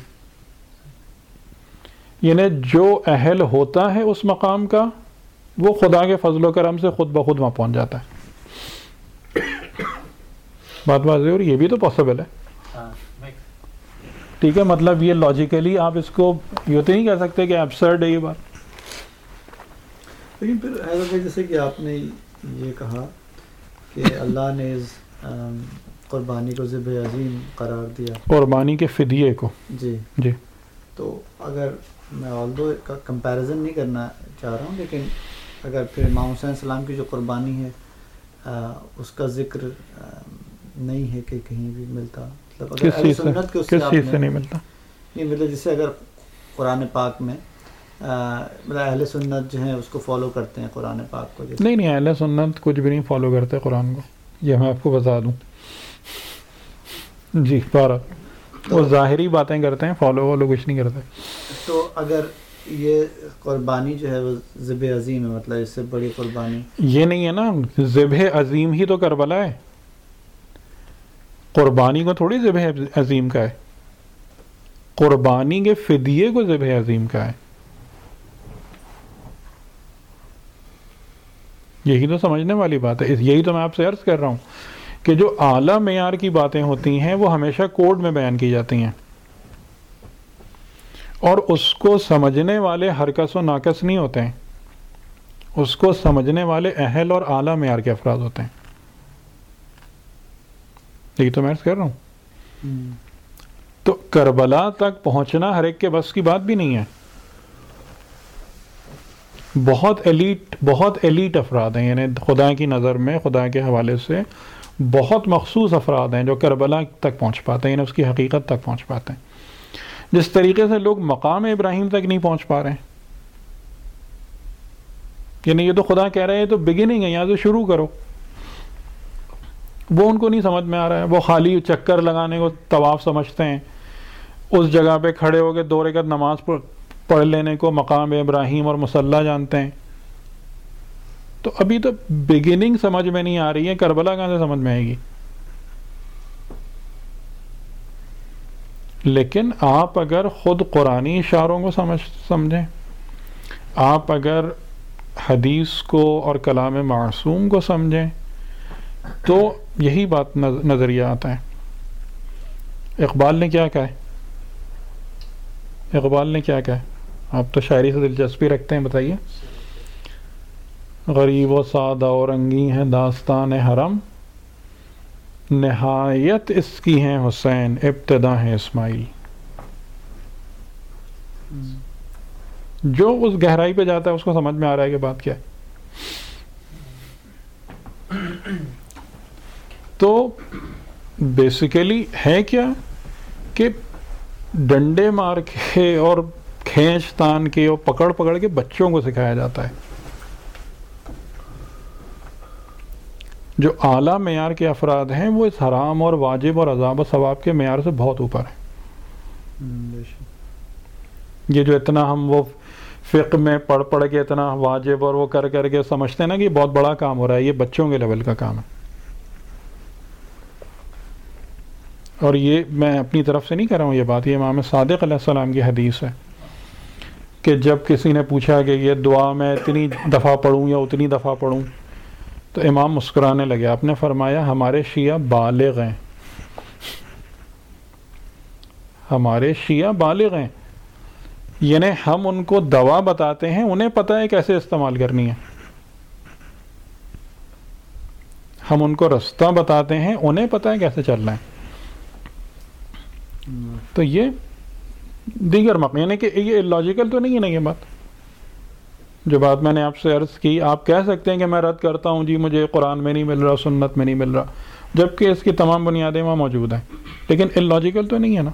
یعنی جو اہل ہوتا ہے اس مقام کا، وہ خدا کے فضل و کرم سے خود بخود وہاں پہنچ جاتا ہے. بات واضح ہو رہی ہے؟ یہ بھی تو پاسبل ہے. ٹھیک ہے. مطلب یہ لاجیکلی آپ اس کو یہ تو نہیں کہہ سکتے کہ ایبسرڈ ہے یہ بات. لیکن پھر حیدر بھائی جیسے کہ آپ نے یہ کہا کہ اللہ نے اس قربانی کو ذبح عظیم قرار دیا، قربانی کے فدیے کو. جی جی. تو اگر میں آلدو کا کمپیریزن نہیں کرنا چاہ رہا ہوں، لیکن اگر پھر امام حسین السلام کی جو قربانی ہے اس کا ذکر نہیں ہے کہ کہیں بھی ملتا. مطلب اگر اہل سنت کے اس سے نہیں ملتا. نہیں مطلب جسے اگر قرآن پاک میں مطلب اہل سنت جو ہیں اس کو فالو کرتے ہیں قرآن پاک کو. نہیں اہل سنت کچھ بھی نہیں فالو کرتے قرآن کو، یہ میں آپ کو بتا دوں. جی. وہ ظاہری باتیں کرتے ہیں، فالو کچھ نہیں کرتے. تو اگر یہ قربانی جو ہے وہ ذبح عظیم ہے، مطلب اس سے بڑی قربانی یہ نہیں ہے نا. ذبح عظیم ہی تو کربلا ہے. قربانی کو تھوڑی ذبح عظیم کا ہے، قربانی کے فدیے کو ذبح عظیم کا ہے. یہی تو سمجھنے والی بات ہے. یہی تو میں آپ سے عرض کر رہا ہوں کہ جو اعلیٰ معیار کی باتیں ہوتی ہیں وہ ہمیشہ کوڈ میں بیان کی جاتی ہیں، اور اس کو سمجھنے والے ہرکس و ناقص نہیں ہوتے ہیں. اس کو سمجھنے والے اہل اور اعلیٰ معیار کے افراد ہوتے ہیں. یہی تو میں عرض کر رہا ہوں. تو کربلا تک پہنچنا ہر ایک کے بس کی بات بھی نہیں ہے. بہت ایلیٹ افراد ہیں، یعنی خدا کی نظر میں، خدا کے حوالے سے بہت مخصوص افراد ہیں جو کربلا تک پہنچ پاتے ہیں، یعنی اس کی حقیقت تک پہنچ پاتے ہیں. جس طریقے سے لوگ مقام ابراہیم تک نہیں پہنچ پا رہے ہیں. یعنی یہ تو خدا کہہ رہے ہیں تو بگننگ ہے، یہاں سے شروع کرو. وہ ان کو نہیں سمجھ میں آ رہا ہے. وہ خالی چکر لگانے کو طواف سمجھتے ہیں، اس جگہ پہ کھڑے ہو کے 2 رکعت نماز پڑھ لینے کو مقام ابراہیم اور مصلی جانتے ہیں. تو ابھی تو بگننگ سمجھ میں نہیں آ رہی ہے، کربلا کہاں سے سمجھ میں آئے گی؟ لیکن آپ اگر خود قرآنی اشاروں کو سمجھیں، آپ اگر حدیث کو اور کلام معصوم کو سمجھیں، تو یہی بات نظریہ آتا ہے. اقبال نے کیا کہا ہے؟ اقبال نے کیا کہا ہے؟ آپ تو شاعری سے دلچسپی رکھتے ہیں، بتائیے. غریب و سادہ اور رنگی ہیں داستان حرم، نہایت اس کی ہیں حسین، ابتدا ہے اسماعیل. جو اس گہرائی پہ جاتا ہے اس کو سمجھ میں آ رہا ہے کہ بات کیا ہے. تو بیسیکلی ہے کیا کہ ڈنڈے مار کے اور کھینچ تان کے اور پکڑ کے بچوں کو سکھایا جاتا ہے. جو اعلیٰ معیار کے افراد ہیں وہ اس حرام اور واجب اور عذاب و ثواب کے معیار سے بہت اوپر ہیں. یہ جو اتنا ہم وہ فقہ میں پڑھ کے اتنا واجب اور وہ کر کے سمجھتے ہیں نا کہ یہ بہت بڑا کام ہو رہا ہے، یہ بچوں کے لیول کا کام ہے. اور یہ میں اپنی طرف سے نہیں کہہ رہا ہوں یہ بات، یہ امام صادق علیہ السلام کی حدیث ہے کہ جب کسی نے پوچھا کہ یہ دعا میں اتنی دفعہ پڑھوں یا اتنی دفعہ پڑھوں، تو امام مسکرانے لگے. آپ نے فرمایا ہمارے شیعہ بالغ ہیں، ہمارے شیعہ بالغ ہیں، یعنی ہم ان کو دوا بتاتے ہیں، انہیں پتہ ہے کیسے استعمال کرنی ہے. ہم ان کو رستہ بتاتے ہیں، انہیں پتہ ہے کیسے چلنا ہے. تو یہ دیگر یعنی کہ یہ لاجیکل تو نہیں ہے نا یہ بات. جو بات میں نے آپ سے عرض کی، آپ کہہ سکتے ہیں کہ میں رد کرتا ہوں جی مجھے قرآن میں نہیں مل رہا، سنت میں نہیں مل رہا، جبکہ اس کی تمام بنیادیں وہاں موجود ہیں، لیکن اللاجیکل تو نہیں ہے نا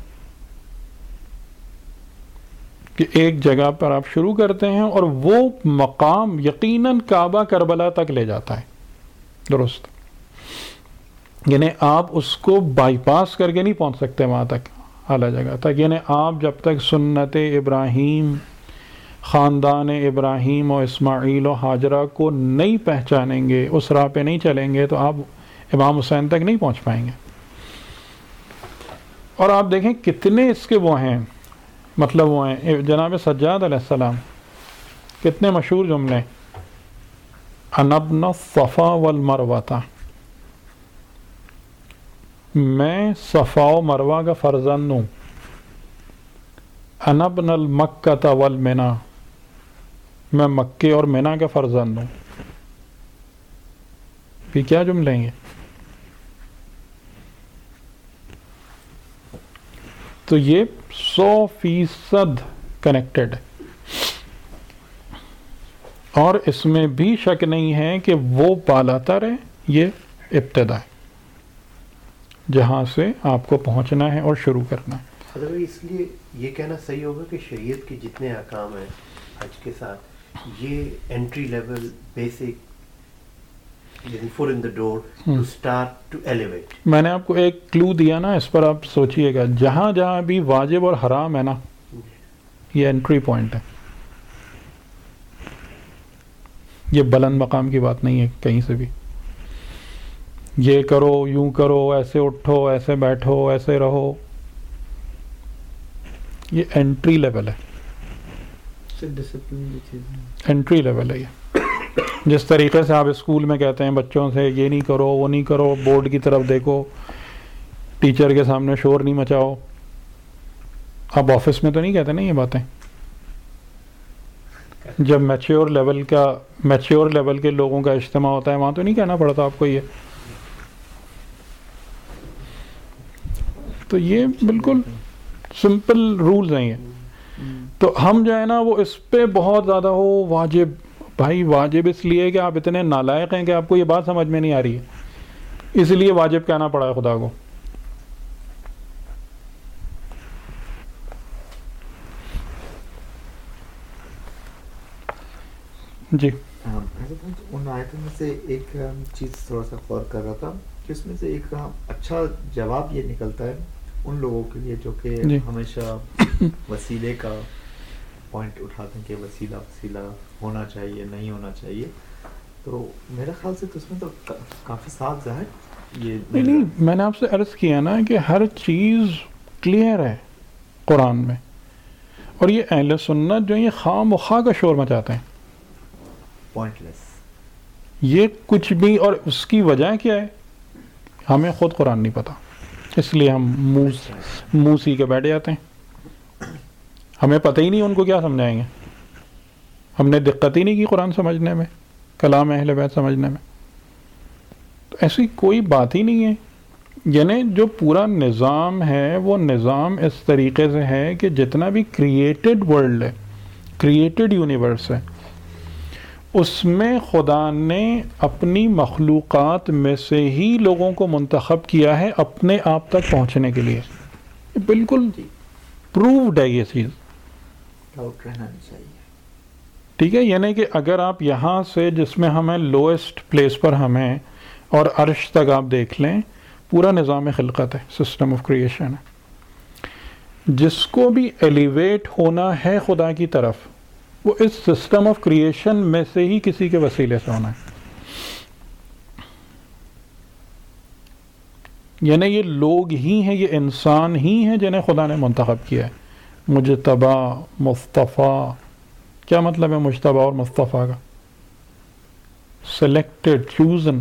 کہ ایک جگہ پر آپ شروع کرتے ہیں اور وہ مقام یقیناً کعبہ کربلا تک لے جاتا ہے. درست، یعنی آپ اس کو بائی پاس کر کے نہیں پہنچ سکتے وہاں تک، اعلیٰ جگہ تک. یعنی آپ جب تک سنت ابراہیم، خاندان ابراہیم و اسماعیل و ہاجرہ کو نہیں پہچانیں گے، اس راہ پہ نہیں چلیں گے، تو آپ امام حسین تک نہیں پہنچ پائیں گے. اور آپ دیکھیں کتنے اس کے وہ ہیں، مطلب وہ ہیں جناب سجاد علیہ السلام، کتنے مشہور جملے، انا ابن الصفا والمروہ، میں صفا و مروہ کا فرزند ہوں. انا ابن المکہ والمنا، میں مکے اور منا کا فرزند ہوں. یہ کیا جملے ہیں؟ تو یہ 100% کنیکٹڈ ہے، اور اس میں بھی شک نہیں ہے کہ وہ بالاتر ہے، یہ ابتدا ہے جہاں سے آپ کو پہنچنا ہے اور شروع کرنا ہے. حضرت اس لیے یہ کہنا صحیح ہوگا کہ شریعت کے جتنے احکام ہیں حج کے ساتھ، یہ انٹری لیول بیسک، یعنی fit in the door to start to elevate. میں نے آپ کو ایک کلو دیا نا، اس پر آپ سوچئے گا، جہاں جہاں بھی واجب اور حرام ہے نا، یہ انٹری پوائنٹ ہے. یہ بلند مقام کی بات نہیں ہے کہیں سے بھی، یہ کرو، یوں کرو، ایسے اٹھو، ایسے بیٹھو، ایسے رہو، یہ انٹری لیول ہے. انٹری لیول ہے یہ. جس طریقے سے آپ اسکول میں کہتے ہیں بچوں سے یہ نہیں کرو، وہ نہیں کرو، بورڈ کی طرف دیکھو، ٹیچر کے سامنے شور نہیں مچاؤ، آپ آفس میں تو نہیں کہتے نا یہ باتیں. جب میچیور لیول کے لوگوں کا اجتماع ہوتا ہے وہاں تو نہیں کہنا پڑتا آپ کو یہ. تو یہ بالکل سمپل رولز ہیں یہ. تو ہم جو ہے نا وہ اس پہ بہت زیادہ ہو واجب، بھائی واجب اس لیے کہ آپ اتنے نالائق ہیں کہ آپ کو یہ بات سمجھ میں نہیں آ رہی ہے، اس لیے واجب کہنا پڑا ہے خدا کو. جی ان آیتوں میں سے ایک چیز تھوڑا سا غور کر رہا تھا کہ اس میں سے ایک اچھا جواب یہ نکلتا ہے ان لوگوں کے لیے جو کہ ہمیشہ وسیلے کا پوائنٹ اٹھاتے ہیں کہ وسیلہ ہونا چاہیے، نہیں ہونا چاہیے. تو میرے خیال سے تو اس میں تو کافی صاف ظاہر یہ نہیں. میں نے آپ سے عرض کیا نا کہ ہر چیز کلیئر ہے قرآن میں، اور یہ اہل سنت جو یہ خواہ مخواہ کا شور مچاتے ہیں، پوائنٹ لیس، یہ کچھ بھی. اور اس کی وجہ کیا ہے؟ ہمیں خود قرآن نہیں پتا، اس لیے ہم منہ سی کے بیٹھ جاتے ہیں. ہمیں پتہ ہی نہیں ان کو کیا سمجھائیں گے، ہم نے دقت ہی نہیں کی قرآن سمجھنے میں، کلام اہل بیت سمجھنے میں. تو ایسی کوئی بات ہی نہیں ہے. یعنی جو پورا نظام ہے وہ نظام اس طریقے سے ہے کہ جتنا بھی کریٹڈ ورلڈ ہے، کریٹڈ یونیورس ہے، اس میں خدا نے اپنی مخلوقات میں سے ہی لوگوں کو منتخب کیا ہے اپنے آپ تک پہنچنے کے لیے. بالکل پرووڈ ہے یہ چیز، ڈاؤٹ رہنا نہیں چاہیے. ٹھیک ہے. یعنی کہ اگر آپ یہاں سے جس میں ہمیں لوئسٹ پلیس پر ہمیں اور عرش تک آپ دیکھ لیں، پورا نظام خلقت ہے، سسٹم آف کریشن ہے. جس کو بھی ایلیویٹ ہونا ہے خدا کی طرف، وہ اس سسٹم آف کریشن میں سے ہی کسی کے وسیلے سے ہونا ہے. یعنی یہ لوگ ہی ہیں، یہ انسان ہی ہیں جنہیں خدا نے منتخب کیا ہے. مجتبی، مصطفیٰ، کیا مطلب ہے مجتبی اور مصطفیٰ کا؟ Selected, chosen.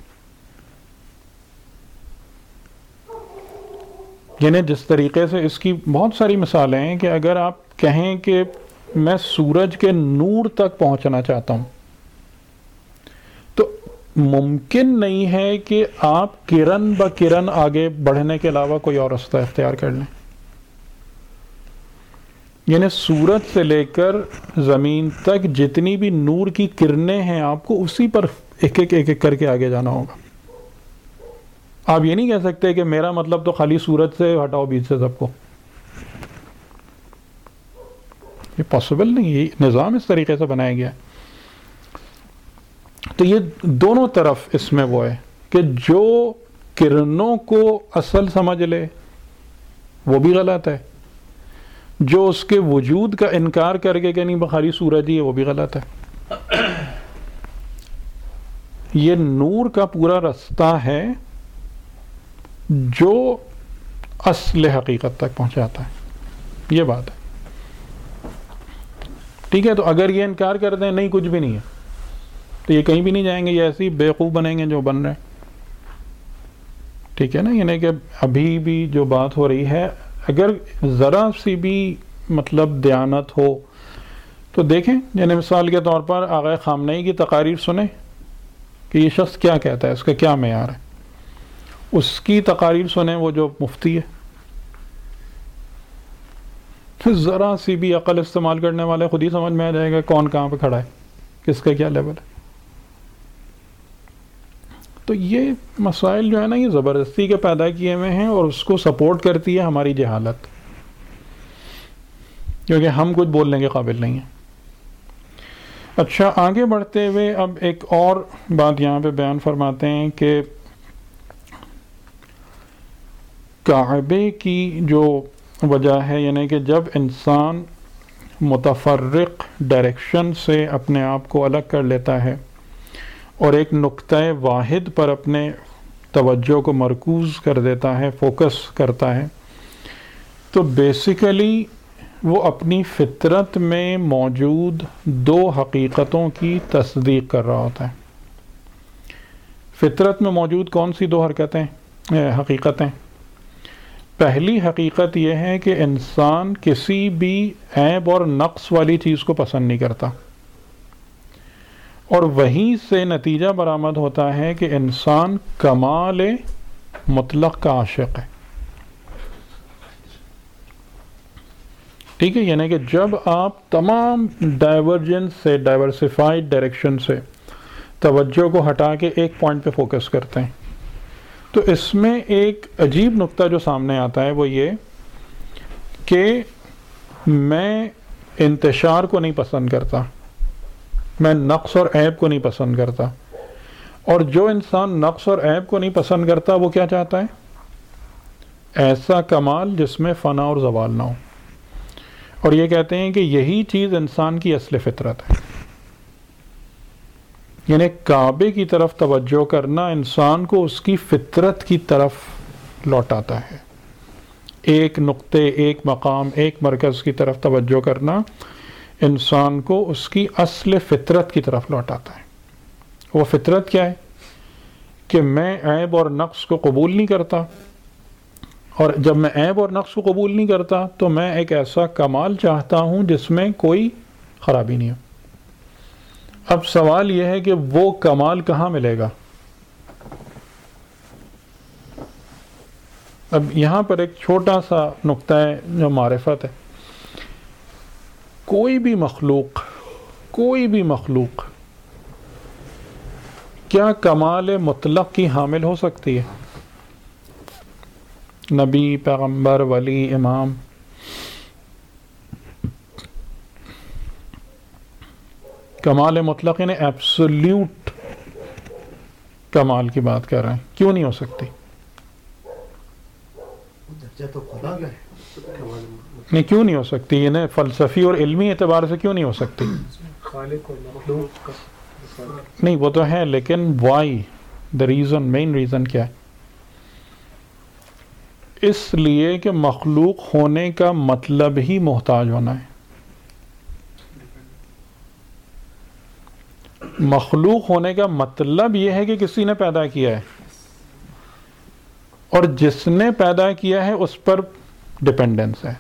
یعنی جس طریقے سے اس کی بہت ساری مثالیں ہیں کہ اگر آپ کہیں کہ میں سورج کے نور تک پہنچنا چاہتا ہوں، تو ممکن نہیں ہے کہ آپ کرن بہ کرن آگے بڑھنے کے علاوہ کوئی اور راستہ اختیار کر لیں. یعنی سورج سے لے کر زمین تک جتنی بھی نور کی کرنیں ہیں آپ کو اسی پر ایک ایک کر کے آگے جانا ہوگا. آپ یہ نہیں کہہ سکتے کہ میرا مطلب تو خالی سورج سے ہٹاؤ بیچ سے سب کو. یہ پاسبل نہیں. یہ نظام اس طریقے سے بنایا گیا ہے. تو یہ دونوں طرف اس میں وہ ہے کہ جو کرنوں کو اصل سمجھ لے وہ بھی غلط ہے, جو اس کے وجود کا انکار کر کے کہ نہیں بخاری سورج ہی ہے وہ بھی غلط ہے. یہ نور کا پورا راستہ ہے جو اصل حقیقت تک پہنچاتا ہے. یہ بات ہے. ٹھیک ہے, تو اگر یہ انکار کر دیں نہیں کچھ بھی نہیں ہے تو یہ کہیں بھی نہیں جائیں گے, یہ ایسے ہی بیوقوف بنیں گے جو بن رہے ہیں. ٹھیک ہے نا. یعنی کہ ابھی بھی جو بات ہو رہی ہے اگر ذرا سی بھی مطلب دیانت ہو تو دیکھیں. یعنی مثال کے طور پر آقا خامنہئی کی تقاریر سنیں کہ یہ شخص کیا کہتا ہے, اس کا کیا معیار ہے. اس کی تقاریر سنیں, وہ جو مفتی ہے. ذرا سی بھی عقل استعمال کرنے والے خود ہی سمجھ میں آ جائے گا کون کہاں پہ کھڑا ہے, کس کا کیا لیول ہے. تو یہ مسائل جو ہے نا یہ زبردستی کے پیدا کیے ہوئے ہیں اور اس کو سپورٹ کرتی ہے ہماری جہالت, کیونکہ ہم کچھ بولنے کے قابل نہیں ہیں. اچھا, آگے بڑھتے ہوئے اب ایک اور بات یہاں پہ بیان فرماتے ہیں کہ کعبے کی جو وجہ ہے, یعنی کہ جب انسان متفرق ڈائریکشن سے اپنے آپ کو الگ کر لیتا ہے اور ایک نقطہ واحد پر اپنے توجہ کو مرکوز کر دیتا ہے, فوکس کرتا ہے, تو بیسیکلی وہ اپنی فطرت میں موجود دو حقیقتوں کی تصدیق کر رہا ہوتا ہے. فطرت میں موجود کون سی دو حقیقتیں؟ پہلی حقیقت یہ ہے کہ انسان کسی بھی عیب اور نقص والی چیز کو پسند نہیں کرتا, اور وہیں سے نتیجہ برآمد ہوتا ہے کہ انسان کمال مطلق کا عاشق ہے. ٹھیک ہے, یعنی کہ جب آپ تمام ڈائیورجنس سے, ڈائیورسفائڈ ڈائریکشن سے توجہ کو ہٹا کے ایک پوائنٹ پہ فوکس کرتے ہیں تو اس میں ایک عجیب نقطہ جو سامنے آتا ہے وہ یہ کہ میں انتشار کو نہیں پسند کرتا, میں نقص اور عیب کو نہیں پسند کرتا. اور جو انسان نقص اور عیب کو نہیں پسند کرتا وہ کیا چاہتا ہے؟ ایسا کمال جس میں فنا اور زوال نہ ہو. اور یہ کہتے ہیں کہ یہی چیز انسان کی اصل فطرت ہے. یعنی کعبے کی طرف توجہ کرنا انسان کو اس کی فطرت کی طرف لوٹاتا ہے. ایک نقطے, ایک مقام, ایک مرکز کی طرف توجہ کرنا انسان کو اس کی اصل فطرت کی طرف لوٹاتا ہے. وہ فطرت کیا ہے کہ میں عیب اور نقص کو قبول نہیں کرتا, اور جب میں عیب اور نقص کو قبول نہیں کرتا تو میں ایک ایسا کمال چاہتا ہوں جس میں کوئی خرابی نہیں ہو. اب سوال یہ ہے کہ وہ کمال کہاں ملے گا؟ اب یہاں پر ایک چھوٹا سا نقطہ ہے جو معرفت ہے. کوئی بھی مخلوق کیا کمال مطلق کی حامل ہو سکتی ہے؟ نبی, پیغمبر, ولی, امام, کمال مطلق یعنی ایبسلیوٹ کمال کی بات کر رہے ہیں, کیوں نہیں ہو سکتی؟ نہیں, کیوں نہیں ہو سکتی؟ یعنی فلسفی اور علمی اعتبار سے کیوں نہیں ہو سکتی؟ نہیں وہ تو ہے, لیکن why, the reason, main reason کیا ہے؟ اس لیے کہ مخلوق ہونے کا مطلب ہی محتاج ہونا ہے. مخلوق ہونے کا مطلب یہ ہے کہ کسی نے پیدا کیا ہے, اور جس نے پیدا کیا ہے اس پر ڈپینڈنس ہے,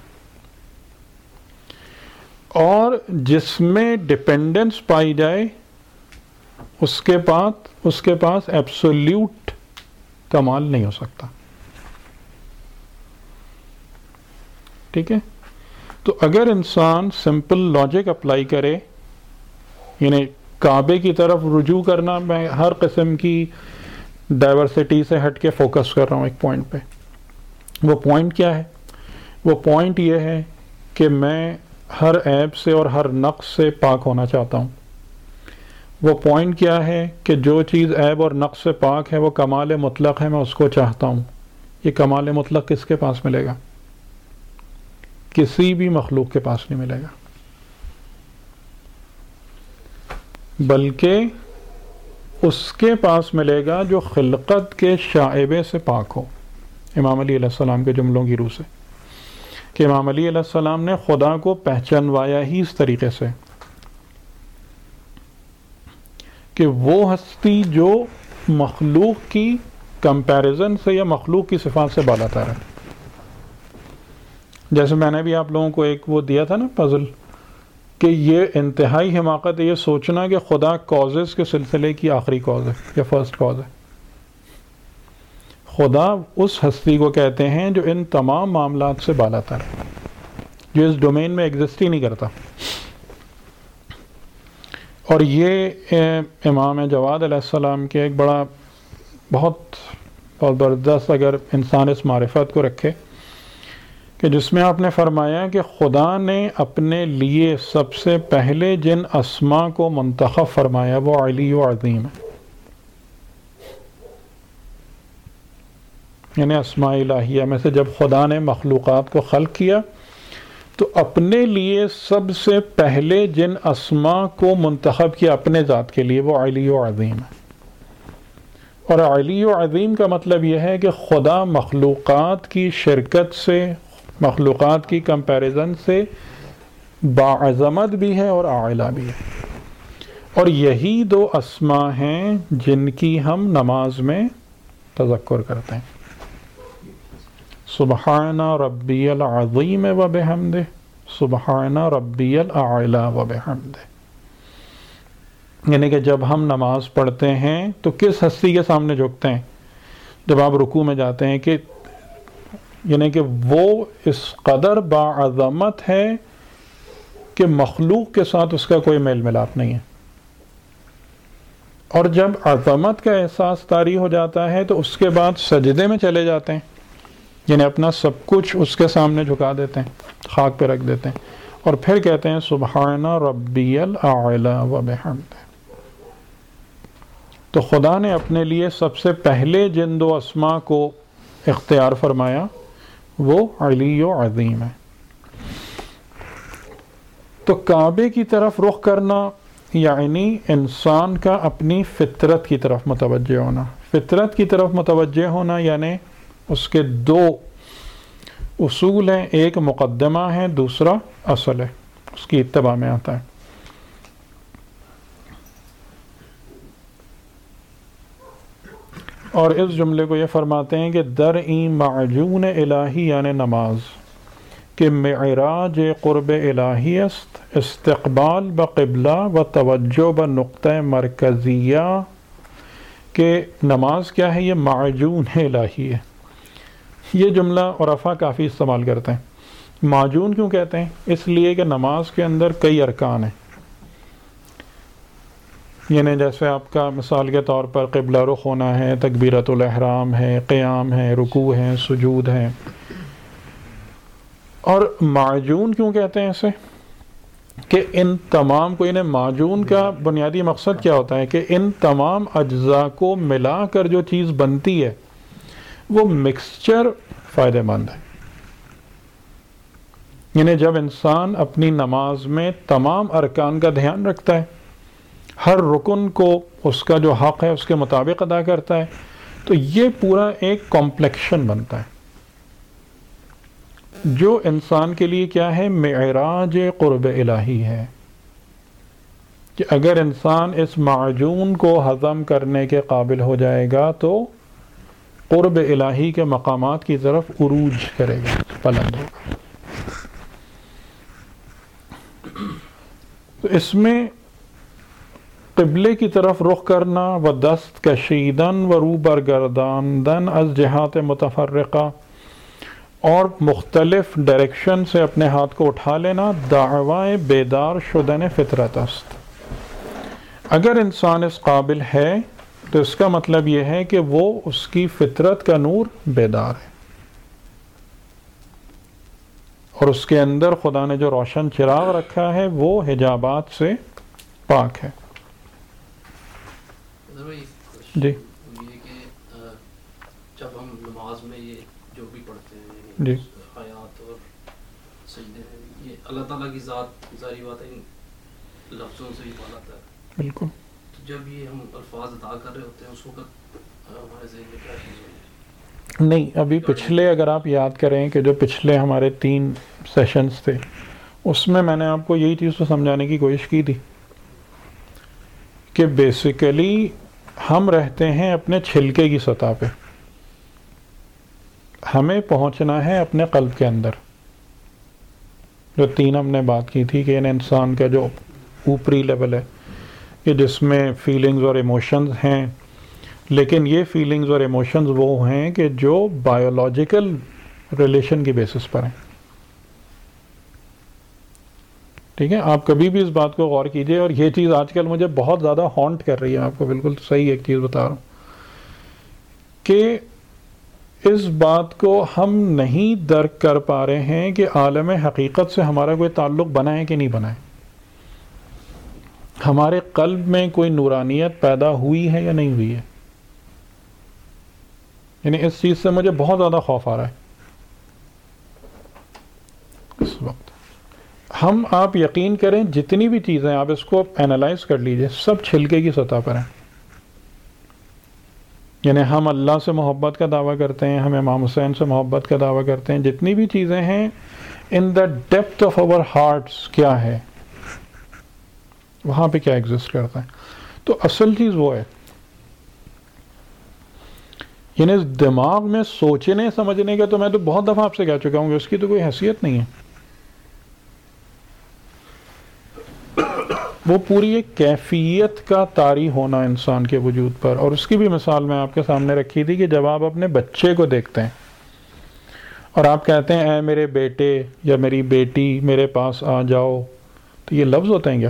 اور جس میں ڈپینڈنس پائی جائے اس کے پاس ایبسولیوٹ کمال نہیں ہو سکتا. ٹھیک ہے؟ تو اگر انسان سمپل لاجک اپلائی کرے، یعنی کعبے کی طرف رجوع کرنا، میں ہر قسم کی ڈائیورسٹی سے ہٹ کے فوکس کر رہا ہوں ایک پوائنٹ پہ. وہ پوائنٹ کیا ہے؟ وہ پوائنٹ یہ ہے کہ میں ہر عیب سے اور ہر نقص سے پاک ہونا چاہتا ہوں. وہ پوائنٹ کیا ہے کہ جو چیز عیب اور نقص سے پاک ہے وہ کمال مطلق ہے، میں اس کو چاہتا ہوں. یہ کمال مطلق کس کے پاس ملے گا؟ کسی بھی مخلوق کے پاس نہیں ملے گا، بلکہ اس کے پاس ملے گا جو خلقت کے شائبے سے پاک ہو. امام علی علیہ السلام کے جملوں کی روح سے، کہ امام علی علیہ السلام نے خدا کو پہچانوایا ہی اس طریقے سے کہ وہ ہستی جو مخلوق کی کمپیریزن سے یا مخلوق کی صفات سے بالا تر ہے. جیسے میں نے بھی آپ لوگوں کو ایک وہ دیا تھا نا پزل، کہ یہ انتہائی حماقت ہے یہ سوچنا کہ خدا کازز کے سلسلے کی آخری کاز ہے یا فرسٹ کاز ہے. خدا اس ہستی کو کہتے ہیں جو ان تمام معاملات سے بالا تر ہے، جو اس ڈومین میں ایگزسٹ ہی نہیں کرتا. اور یہ امام جواد علیہ السلام کے ایک بہت زبردست اگر انسان اس معرفت کو رکھے، کہ جس میں آپ نے فرمایا کہ خدا نے اپنے لیے سب سے پہلے جن اسما کو منتخب فرمایا وہ علی و عظیم ہے. یعنی اسماء الہیہ میں سے جب خدا نے مخلوقات کو خلق کیا تو اپنے لیے سب سے پہلے جن اسما کو منتخب کیا اپنے ذات کے لیے وہ علی و عظیم ہے. اور علی و عظیم کا مطلب یہ ہے کہ خدا مخلوقات کی شرکت سے، مخلوقات کی کمپیریزن سے باعظمت بھی ہے اور اعلیٰ بھی ہے. اور یہی دو اسما ہیں جن کی ہم نماز میں تذکر کرتے ہیں. سبحان ربی العظیم و بحمدہ، سبحان ربی الاعلی و بحمدہ. یعنی کہ جب ہم نماز پڑھتے ہیں تو کس ہستی کے سامنے جھکتے ہیں؟ جب آپ رکوع میں جاتے ہیں، کہ یعنی کہ وہ اس قدر باعظمت ہے کہ مخلوق کے ساتھ اس کا کوئی میل ملاپ نہیں ہے. اور جب عظمت کا احساس طاری ہو جاتا ہے تو اس کے بعد سجدے میں چلے جاتے ہیں، یعنی اپنا سب کچھ اس کے سامنے جھکا دیتے ہیں، خاک پہ رکھ دیتے ہیں، اور پھر کہتے ہیں سبحان ربی الاعلی و بحمدہ. تو خدا نے اپنے لیے سب سے پہلے جن دو اسما کو اختیار فرمایا وہ علی و عظیم ہے. تو کعبے کی طرف رخ کرنا یعنی انسان کا اپنی فطرت کی طرف متوجہ ہونا. فطرت کی طرف متوجہ ہونا یعنی اس کے دو اصول ہیں، ایک مقدمہ ہے، دوسرا اصل ہے، اس کی اتباع میں آتا ہے. اور اس جملے کو یہ فرماتے ہیں کہ درء معجون الہی یعنی نماز کہ معراج قرب الہی است، استقبال بقبلہ و توجہ بنقطہ مرکزیہ. کہ نماز کیا ہے؟ یہ معجون الہی ہے. یہ جملہ عرفا کافی استعمال کرتے ہیں. معجون کیوں کہتے ہیں؟ اس لیے کہ نماز کے اندر کئی ارکان ہیں. یعنی جیسے آپ کا مثال کے طور پر قبلہ رخ ہونا ہے، تکبیرۃ الاحرام ہے، قیام ہے، رکوع ہے، سجود ہے. اور معجون کیوں کہتے ہیں اسے؟ کہ ان تمام کو، انہیں معجون کا بنیادی مقصد کیا ہوتا ہے کہ ان تمام اجزاء کو ملا کر جو چیز بنتی ہے وہ مکسچر فائدہ مند ہے. یعنی جب انسان اپنی نماز میں تمام ارکان کا دھیان رکھتا ہے، ہر رکن کو اس کا جو حق ہے اس کے مطابق ادا کرتا ہے، تو یہ پورا ایک کمپلیکشن بنتا ہے جو انسان کے لیے کیا ہے؟ معراج قرب الہی ہے. کہ اگر انسان اس معجون کو ہضم کرنے کے قابل ہو جائے گا تو قرب الہی کے مقامات کی طرف عروج کرے گا، بلند ہوگا. تو اس میں قبلے کی طرف رخ کرنا، و دست کشیدن و رو برگرداندن از جہات متفرقہ، اور مختلف ڈائریکشن سے اپنے ہاتھ کو اٹھا لینا، دعوی بیدار شدن فطرت است۔ اگر انسان اس قابل ہے تو اس کا مطلب یہ ہے کہ وہ اس کی فطرت کا نور بیدار ہے، اور اس کے اندر خدا نے جو روشن چراغ رکھا ہے وہ حجابات سے پاک ہے۔ جی یہ کہ جب ہم نماز میں یہ جو بھی پڑھتے ہیں جی آیات اور سجدے میں، یہ اللہ تعالیٰ کی ذات، ظاہری بات ہے، ان لفظوں سے ہی بالا ہے۔ بالکل۔ تو جب یہ ہم الفاظ ادا کر رہے ہوتے ہیں اس وقت ہمارے ذہن میں کیا چیز ہوتی ہے؟ نہیں، ابھی پچھلے اگر آپ یاد کریں کہ جو پچھلے ہمارے 3 سیشنز تھے، اس میں میں نے آپ کو یہی چیز تو سمجھانے کی کوشش کی تھی کہ بیسیکلی ہم رہتے ہیں اپنے چھلکے کی سطح پہ، ہمیں پہنچنا ہے اپنے قلب کے اندر۔ جو 3 ہم نے بات کی تھی کہ انسان کا جو اوپری لیول ہے کہ جس میں فیلنگز اور ایموشنز ہیں، لیکن یہ فیلنگز اور ایموشنز وہ ہیں کہ جو بایولوجیکل ریلیشن کی بیسس پر ہیں۔ ٹھیک ہے، آپ کبھی بھی اس بات کو غور کیجئے، اور یہ چیز آج کل مجھے بہت زیادہ ہانٹ کر رہی ہے، آپ کو بالکل صحیح ایک چیز بتا رہا ہوں کہ اس بات کو ہم نہیں درک کر پا رہے ہیں کہ عالم حقیقت سے ہمارا کوئی تعلق بنا ہے کہ نہیں بنا ہے، ہمارے قلب میں کوئی نورانیت پیدا ہوئی ہے یا نہیں ہوئی ہے۔ یعنی اس چیز سے مجھے بہت زیادہ خوف آ رہا ہے اس وقت۔ ہم، آپ یقین کریں، جتنی بھی چیزیں آپ اس کو اینالائز کر لیجئے، سب چھلکے کی سطح پر ہیں۔ یعنی ہم اللہ سے محبت کا دعویٰ کرتے ہیں، ہم امام حسین سے محبت کا دعویٰ کرتے ہیں، جتنی بھی چیزیں ہیں in the depth of our hearts کیا ہے، وہاں پہ کیا ایگزسٹ کرتا ہے۔ تو اصل چیز وہ ہے، یعنی اس دماغ میں سوچنے سمجھنے کا تو میں تو بہت دفعہ آپ سے کہہ چکا ہوں کہ اس کی تو کوئی حیثیت نہیں ہے۔ وہ پوری ایک کیفیت کا طاری ہونا انسان کے وجود پر، اور اس کی بھی مثال میں آپ کے سامنے رکھی تھی کہ جب آپ اپنے بچے کو دیکھتے ہیں اور آپ کہتے ہیں اے میرے بیٹے یا میری بیٹی میرے پاس آ جاؤ، تو یہ لفظ ہوتے ہیں کیا؟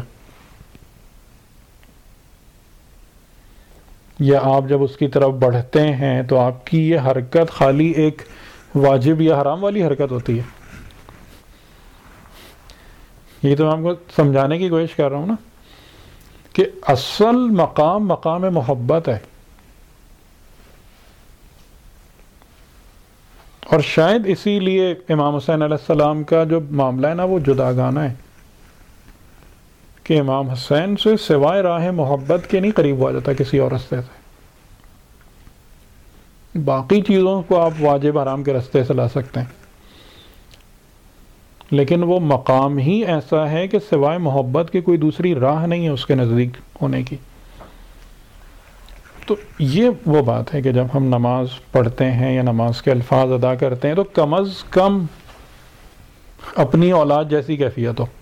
یا آپ جب اس کی طرف بڑھتے ہیں تو آپ کی یہ حرکت خالی ایک واجب یا حرام والی حرکت ہوتی ہے؟ یہ تو میں آپ کو سمجھانے کی کوشش کر رہا ہوں نا کہ اصل مقام مقام محبت ہے، اور شاید اسی لیے امام حسین علیہ السلام کا جو معاملہ ہے نا وہ جداگانہ ہے کہ امام حسین سے سوائے راہ محبت کے نہیں قریب ہوا جاتا کسی اور رستے سے۔ باقی چیزوں کو آپ واجب حرام کے رستے سے لا سکتے ہیں، لیکن وہ مقام ہی ایسا ہے کہ سوائے محبت کی کوئی دوسری راہ نہیں ہے اس کے نزدیک ہونے کی۔ تو یہ وہ بات ہے کہ جب ہم نماز پڑھتے ہیں یا نماز کے الفاظ ادا کرتے ہیں تو کم از کم اپنی اولاد جیسی کیفیت ہو،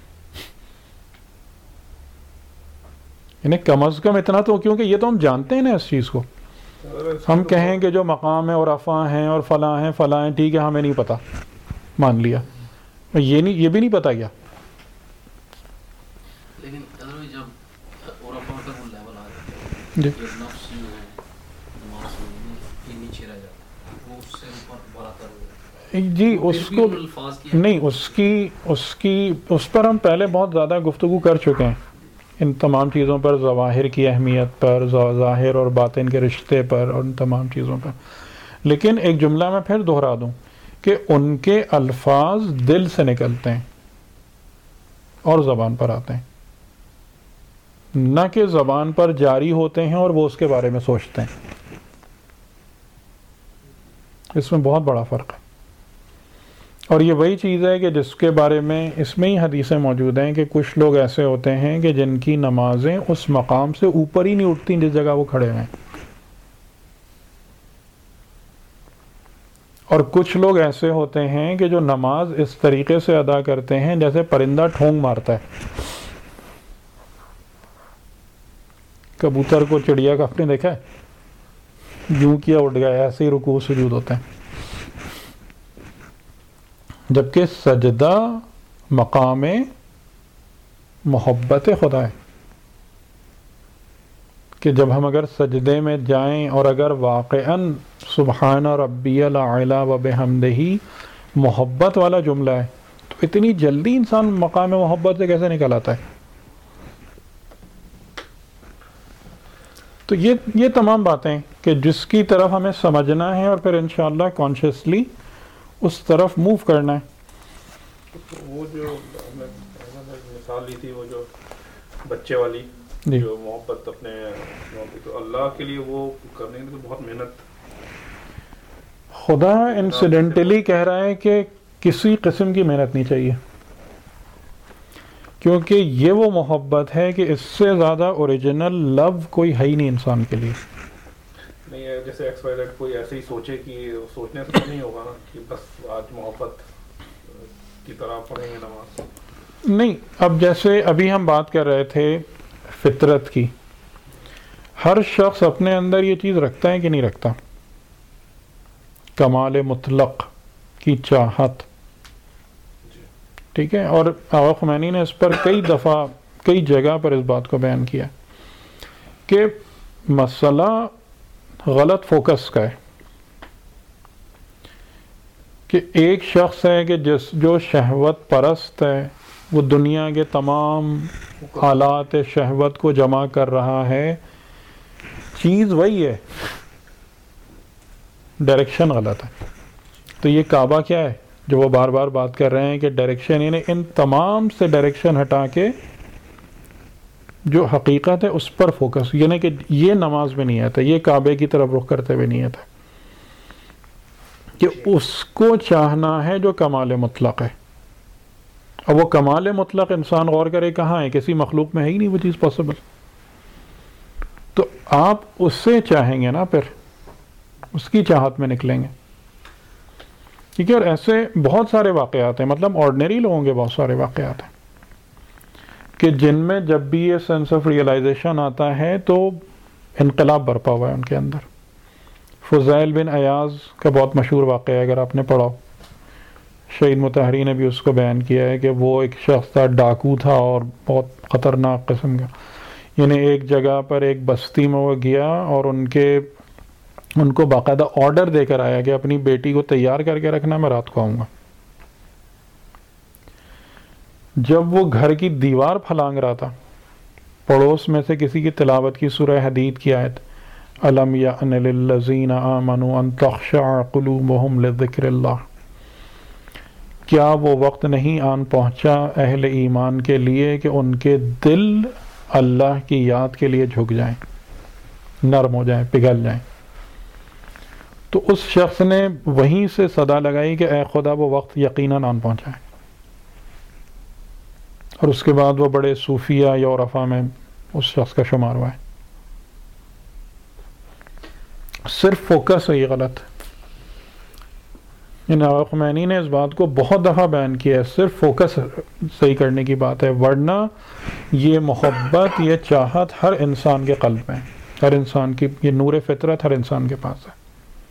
یعنی کم از کم اتنا تو، کیونکہ یہ تو ہم جانتے ہیں نا اس چیز کو۔ ہم کہیں کہ جو مقام ہے اور افواہ ہیں اور فلاں ہیں فلاں ہیں، ٹھیک ہے ہمیں نہیں پتہ، مان لیا، یہ بھی نہیں پتا کیا۔ لیکن جب عرفاء کا وہ لیول آ جاتا ہے، جی جب نفس جو ہے نماز میں یہ نیچے رہ جاتا ہے، وہ اس سے اوپر بڑا کر ہو، جی اس کو نہیں، اس پر ہم پہلے بہت زیادہ گفتگو کر چکے ہیں، ان تمام چیزوں پر، ظواہر کی اہمیت پر، ظاہر اور باطن کے رشتے پر، اور ان تمام چیزوں پر۔ لیکن ایک جملہ میں پھر دہرا دوں کہ ان کے الفاظ دل سے نکلتے ہیں اور زبان پر آتے ہیں، نہ کہ زبان پر جاری ہوتے ہیں اور وہ اس کے بارے میں سوچتے ہیں۔ اس میں بہت بڑا فرق ہے، اور یہ وہی چیز ہے کہ جس کے بارے میں اس میں ہی حدیثیں موجود ہیں کہ کچھ لوگ ایسے ہوتے ہیں کہ جن کی نمازیں اس مقام سے اوپر ہی نہیں اٹھتی جس جگہ وہ کھڑے ہوئے ہیں، اور کچھ لوگ ایسے ہوتے ہیں کہ جو نماز اس طریقے سے ادا کرتے ہیں جیسے پرندہ ٹھونگ مارتا ہے، کبوتر کو چڑیا کا آپ نے دیکھا ہے؟ یوں کیا اٹھ گیا، ایسے ہی رکوع سجود ہوتے ہیں. جبکہ سجدہ مقام محبت خدا ہے کہ جب ہم اگر سجدے میں جائیں اور اگر واقعاً سبحان ربی الاعلی و بحمدہ محبت والا جملہ ہے تو اتنی جلدی انسان مقام محبت سے کیسے نکل آتا ہے؟ تو یہ تمام باتیں کہ جس کی طرف ہمیں سمجھنا ہے اور پھر انشاءاللہ کانشیسلی اس طرف موو کرنا ہے. وہ جو ہم نے مثال لی تھی وہ جو بچے والی جو محبت اپنے تو اللہ کے لیے وہ کرنے کے لیے بہت محنت. خدا انسیڈنٹلی کہہ رہا ہے کہ کسی قسم کی محنت نہیں چاہیے، کیونکہ یہ وہ محبت ہے کہ اس سے زیادہ اوریجنل لو کوئی ہے ہی نہیں انسان کے لیے. نہیں ہے جیسے ایکس وائی زیڈ کوئی ایسے ہی سوچے کہ سوچنے سے نہیں ہوگا نا کہ بس آج محبت کی طرح پڑھیں گے نماز. نہیں، اب جیسے ابھی ہم بات کر رہے تھے فطرت کی، ہر شخص اپنے اندر یہ چیز رکھتا ہے کہ نہیں رکھتا؟ کمال مطلق کی چاہت. ٹھیک ہے، اور آقا خمینی نے اس پر کئی دفعہ کئی جگہ پر اس بات کو بیان کیا کہ مسئلہ غلط فوکس کا ہے. کہ ایک شخص ہے کہ جو شہوت پرست ہے، وہ دنیا کے تمام حالات شہوت کو جمع کر رہا ہے، چیز وہی ہے، ڈائریکشن غلط ہے. تو یہ کعبہ کیا ہے جو وہ بار بار بات کر رہے ہیں کہ ڈائریکشن، یعنی ان تمام سے ڈائریکشن ہٹا کے جو حقیقت ہے اس پر فوکس، یعنی کہ یہ نماز میں نہیں آتا، یہ کعبے کی طرف رخ کرتے ہوئے نہیں آتا، کہ اس کو چاہنا ہے جو کمال مطلق ہے. اور وہ کمال مطلق انسان غور کرے کہاں ہے؟ کسی مخلوق میں ہے ہی نہیں وہ چیز پاسبل. تو آپ اس سے چاہیں گے نا، پھر اس کی چاہت میں نکلیں گے. ٹھیک ہے، اور ایسے بہت سارے واقعات ہیں، مطلب آرڈنری لوگوں کے بہت سارے واقعات ہیں کہ جن میں جب بھی یہ سینس آف ریئلائزیشن آتا ہے تو انقلاب برپا ہوا ہے ان کے اندر. فضیل بن ایاز کا بہت مشہور واقعہ ہے، اگر آپ نے پڑھا، شہید مطہری نے بھی اس کو بیان کیا ہے کہ وہ ایک شخص تھا، ڈاکو تھا اور بہت خطرناک قسم کا. یعنی ایک جگہ پر ایک بستی میں وہ گیا اور ان کو باقاعدہ آرڈر دے کر آیا کہ اپنی بیٹی کو تیار کر کے رکھنا، میں رات کو آؤں گا. جب وہ گھر کی دیوار پھلانگ رہا تھا، پڑوس میں سے کسی کی تلاوت کی سورہ حدید کی آیت، الم یأن للذین آمنوا ان تخشع قلوبہم لذکر اللہ، کیا وہ وقت نہیں آن پہنچا اہل ایمان کے لیے کہ ان کے دل اللہ کی یاد کے لیے جھک جائیں، نرم ہو جائیں، پگھل جائیں. تو اس شخص نے وہیں سے صدا لگائی کہ اے خدا وہ وقت یقیناً آن پہنچا ہے. اور اس کے بعد وہ بڑے صوفیہ یا عرفاء میں اس شخص کا شمار ہوا ہے. صرف فوکس ہے یہ غلط. آقا خمینی نے اس بات کو بہت دفعہ بیان کیا ہے، صرف فوکس صحیح کرنے کی بات ہے، ورنہ یہ محبت، یہ چاہت ہر انسان کے قلب میں، ہر انسان کی، یہ نور فطرت ہر انسان کے پاس ہے.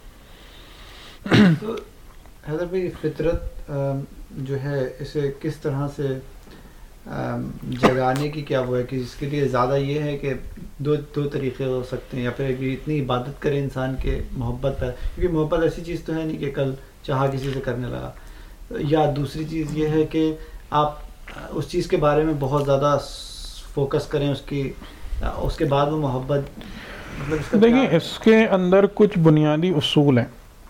تو حیدر بھائی، فطرت جو ہے اسے کس طرح سے جگانے کی کیا وہ ہے کہ اس کے لیے زیادہ یہ ہے کہ دو طریقے ہو سکتے ہیں، یا پھر اتنی عبادت کرے انسان کے محبت پر، کیونکہ محبت ایسی چیز تو ہے نہیں کہ کل چاہا کسی سے کرنے لگا، یا دوسری چیز یہ ہے کہ آپ اس چیز کے بارے میں بہت زیادہ فوکس کریں اس کے بعد وہ محبت. دیکھیں اس کے اندر کچھ بنیادی اصول ہیں.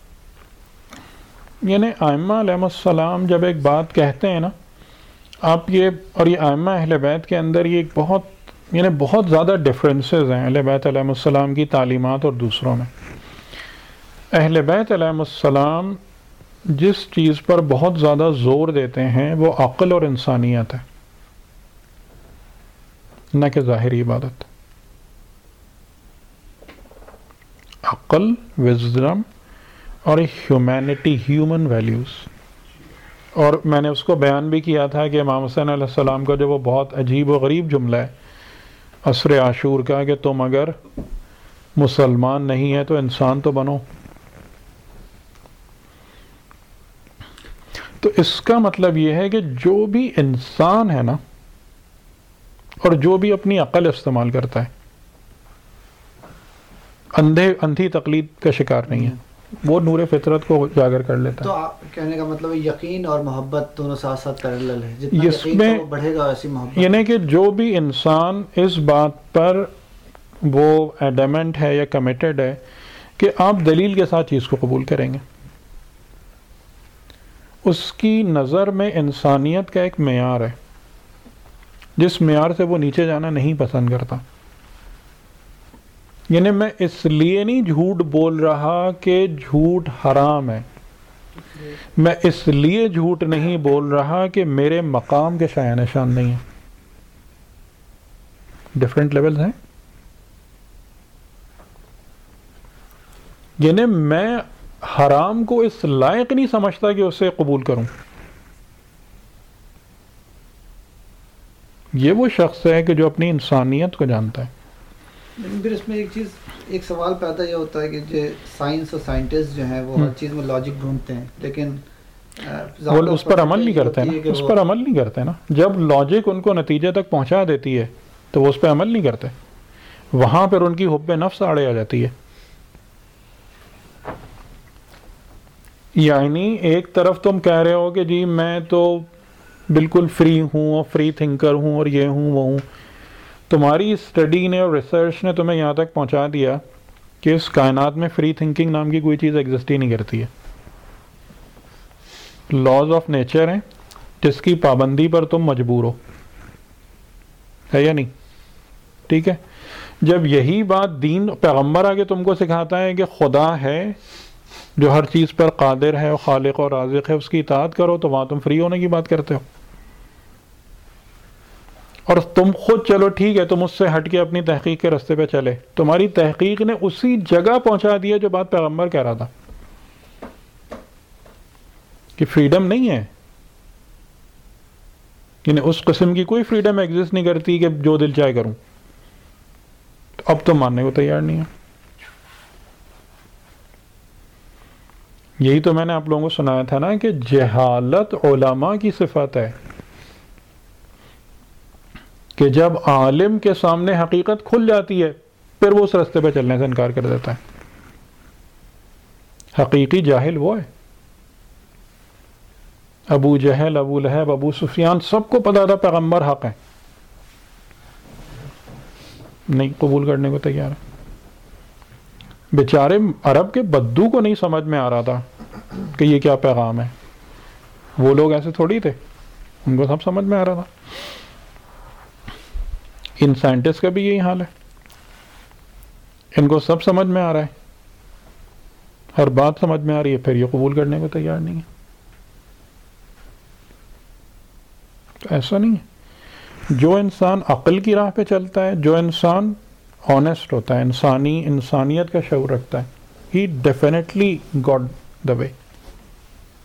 یعنی ائمہ علیہم السلام جب ایک بات کہتے ہیں نا، آپ یہ، اور یہ ائمہ اہل بیت کے اندر یہ ایک بہت زیادہ ڈفرینسز ہیں اہل بیت علیہم السلام کی تعلیمات اور دوسروں میں. اہل بیت علیہم السلام جس چیز پر بہت زیادہ زور دیتے ہیں وہ عقل اور انسانیت ہے، نہ کہ ظاہری عبادت. عقل، وزڈم اور ہیومینٹی، ہیومن ویلیوز. اور میں نے اس کو بیان بھی کیا تھا کہ امام حسین علیہ السلام کا جو وہ بہت عجیب و غریب جملہ ہے عصر عاشور کا کہ تم اگر مسلمان نہیں ہے تو انسان تو بنو. تو اس کا مطلب یہ ہے کہ جو بھی انسان ہے نا اور جو بھی اپنی عقل استعمال کرتا ہے اندھی تقلید کا شکار نہیں ہے, وہ نور فطرت کو اجاگر کر لیتا ہے. تو آپ کہنے کا مطلب یقین اور محبت دونوں ساتھ ساتھ پیرلل ہے, جتنا اس یقین میں وہ بڑھے گا ویسی محبت. یعنی کہ جو بھی انسان اس بات پر وہ ایڈمنٹ ہے یا کمیٹڈ ہے کہ آپ دلیل کے ساتھ چیز کو قبول کریں گے, اس کی نظر میں انسانیت کا ایک معیار ہے جس معیار سے وہ نیچے جانا نہیں پسند کرتا. یعنی میں اس لیے نہیں جھوٹ بول رہا کہ جھوٹ حرام ہے, میں اس لیے جھوٹ نہیں بول رہا کہ میرے مقام کے شایان نشان نہیں ہیں. ڈفرینٹ لیولز ہیں. یعنی میں حرام کو اس لائق نہیں سمجھتا کہ اسے قبول کروں. یہ وہ شخص ہے کہ جو اپنی انسانیت کو جانتا ہے. لیکن پھر اس میں ایک سوال پیدا یہ ہوتا ہے کہ جو سائنس اور سائنٹسٹ جو ہیں وہ ہر چیز میں لاجک ڈھونڈتے ہیں, لیکن وہ اس پر عمل نہیں کرتے نا, اس پر عمل نہیں کرتے نا. جب لاجک ان کو نتیجے تک پہنچا دیتی ہے تو وہ اس پہ عمل نہیں کرتے, وہاں پر ان کی حب نفس آڑے آ جاتی ہے. یعنی ایک طرف تم کہہ رہے ہو کہ جی میں تو بالکل فری ہوں اور فری تھنکر ہوں اور یہ ہوں وہ ہوں, تمہاری اسٹڈی نے اور ریسرچ نے تمہیں یہاں تک پہنچا دیا کہ اس کائنات میں فری تھنکنگ نام کی کوئی چیز ایگزسٹ ہی نہیں کرتی ہے. لاز آف نیچر ہیں جس کی پابندی پر تم مجبور ہو, ہے یا نہیں؟ ٹھیک ہے. جب یہی بات دین پیغمبر آگے تم کو سکھاتا ہے کہ خدا ہے جو ہر چیز پر قادر ہے اور خالق اور رازق ہے, اس کی اطاعت کرو, تو وہاں تم فری ہونے کی بات کرتے ہو. اور تم خود چلو ٹھیک ہے تم اس سے ہٹ کے اپنی تحقیق کے راستے پہ چلے, تمہاری تحقیق نے اسی جگہ پہنچا دیا جو بات پیغمبر کہہ رہا تھا کہ فریڈم نہیں ہے. یعنی اس قسم کی کوئی فریڈم ایگزسٹ نہیں کرتی کہ جو دل چاہے کروں. اب تو ماننے کو تیار نہیں ہے. یہی تو میں نے آپ لوگوں کو سنایا تھا نا کہ جہالت علماء کی صفت ہے کہ جب عالم کے سامنے حقیقت کھل جاتی ہے پھر وہ اس راستے پہ چلنے سے انکار کر دیتا ہے. حقیقی جاہل وہ ہے. ابو جہل, ابو لہب, ابو سفیان, سب کو پتا تھا پیغمبر حق ہے, نہیں قبول کرنے کو تیار ہے. بیچارے عرب کے بدو کو نہیں سمجھ میں آ رہا تھا کہ یہ کیا پیغام ہے. وہ لوگ ایسے تھوڑی تھے, ان کو سب سمجھ میں آ رہا تھا. ان سائنٹسٹ کا بھی یہی حال ہے, ان کو سب سمجھ میں آ رہا ہے, ہر بات سمجھ میں آ رہی ہے, پھر یہ قبول کرنے کو تیار نہیں ہے. تو ایسا نہیں ہے. جو انسان عقل کی راہ پہ چلتا ہے, جو انسان آنیسٹ ہوتا ہے, انسانیت کا شعور رکھتا ہے, ہی ڈیفینیٹلی گاٹ دا وے.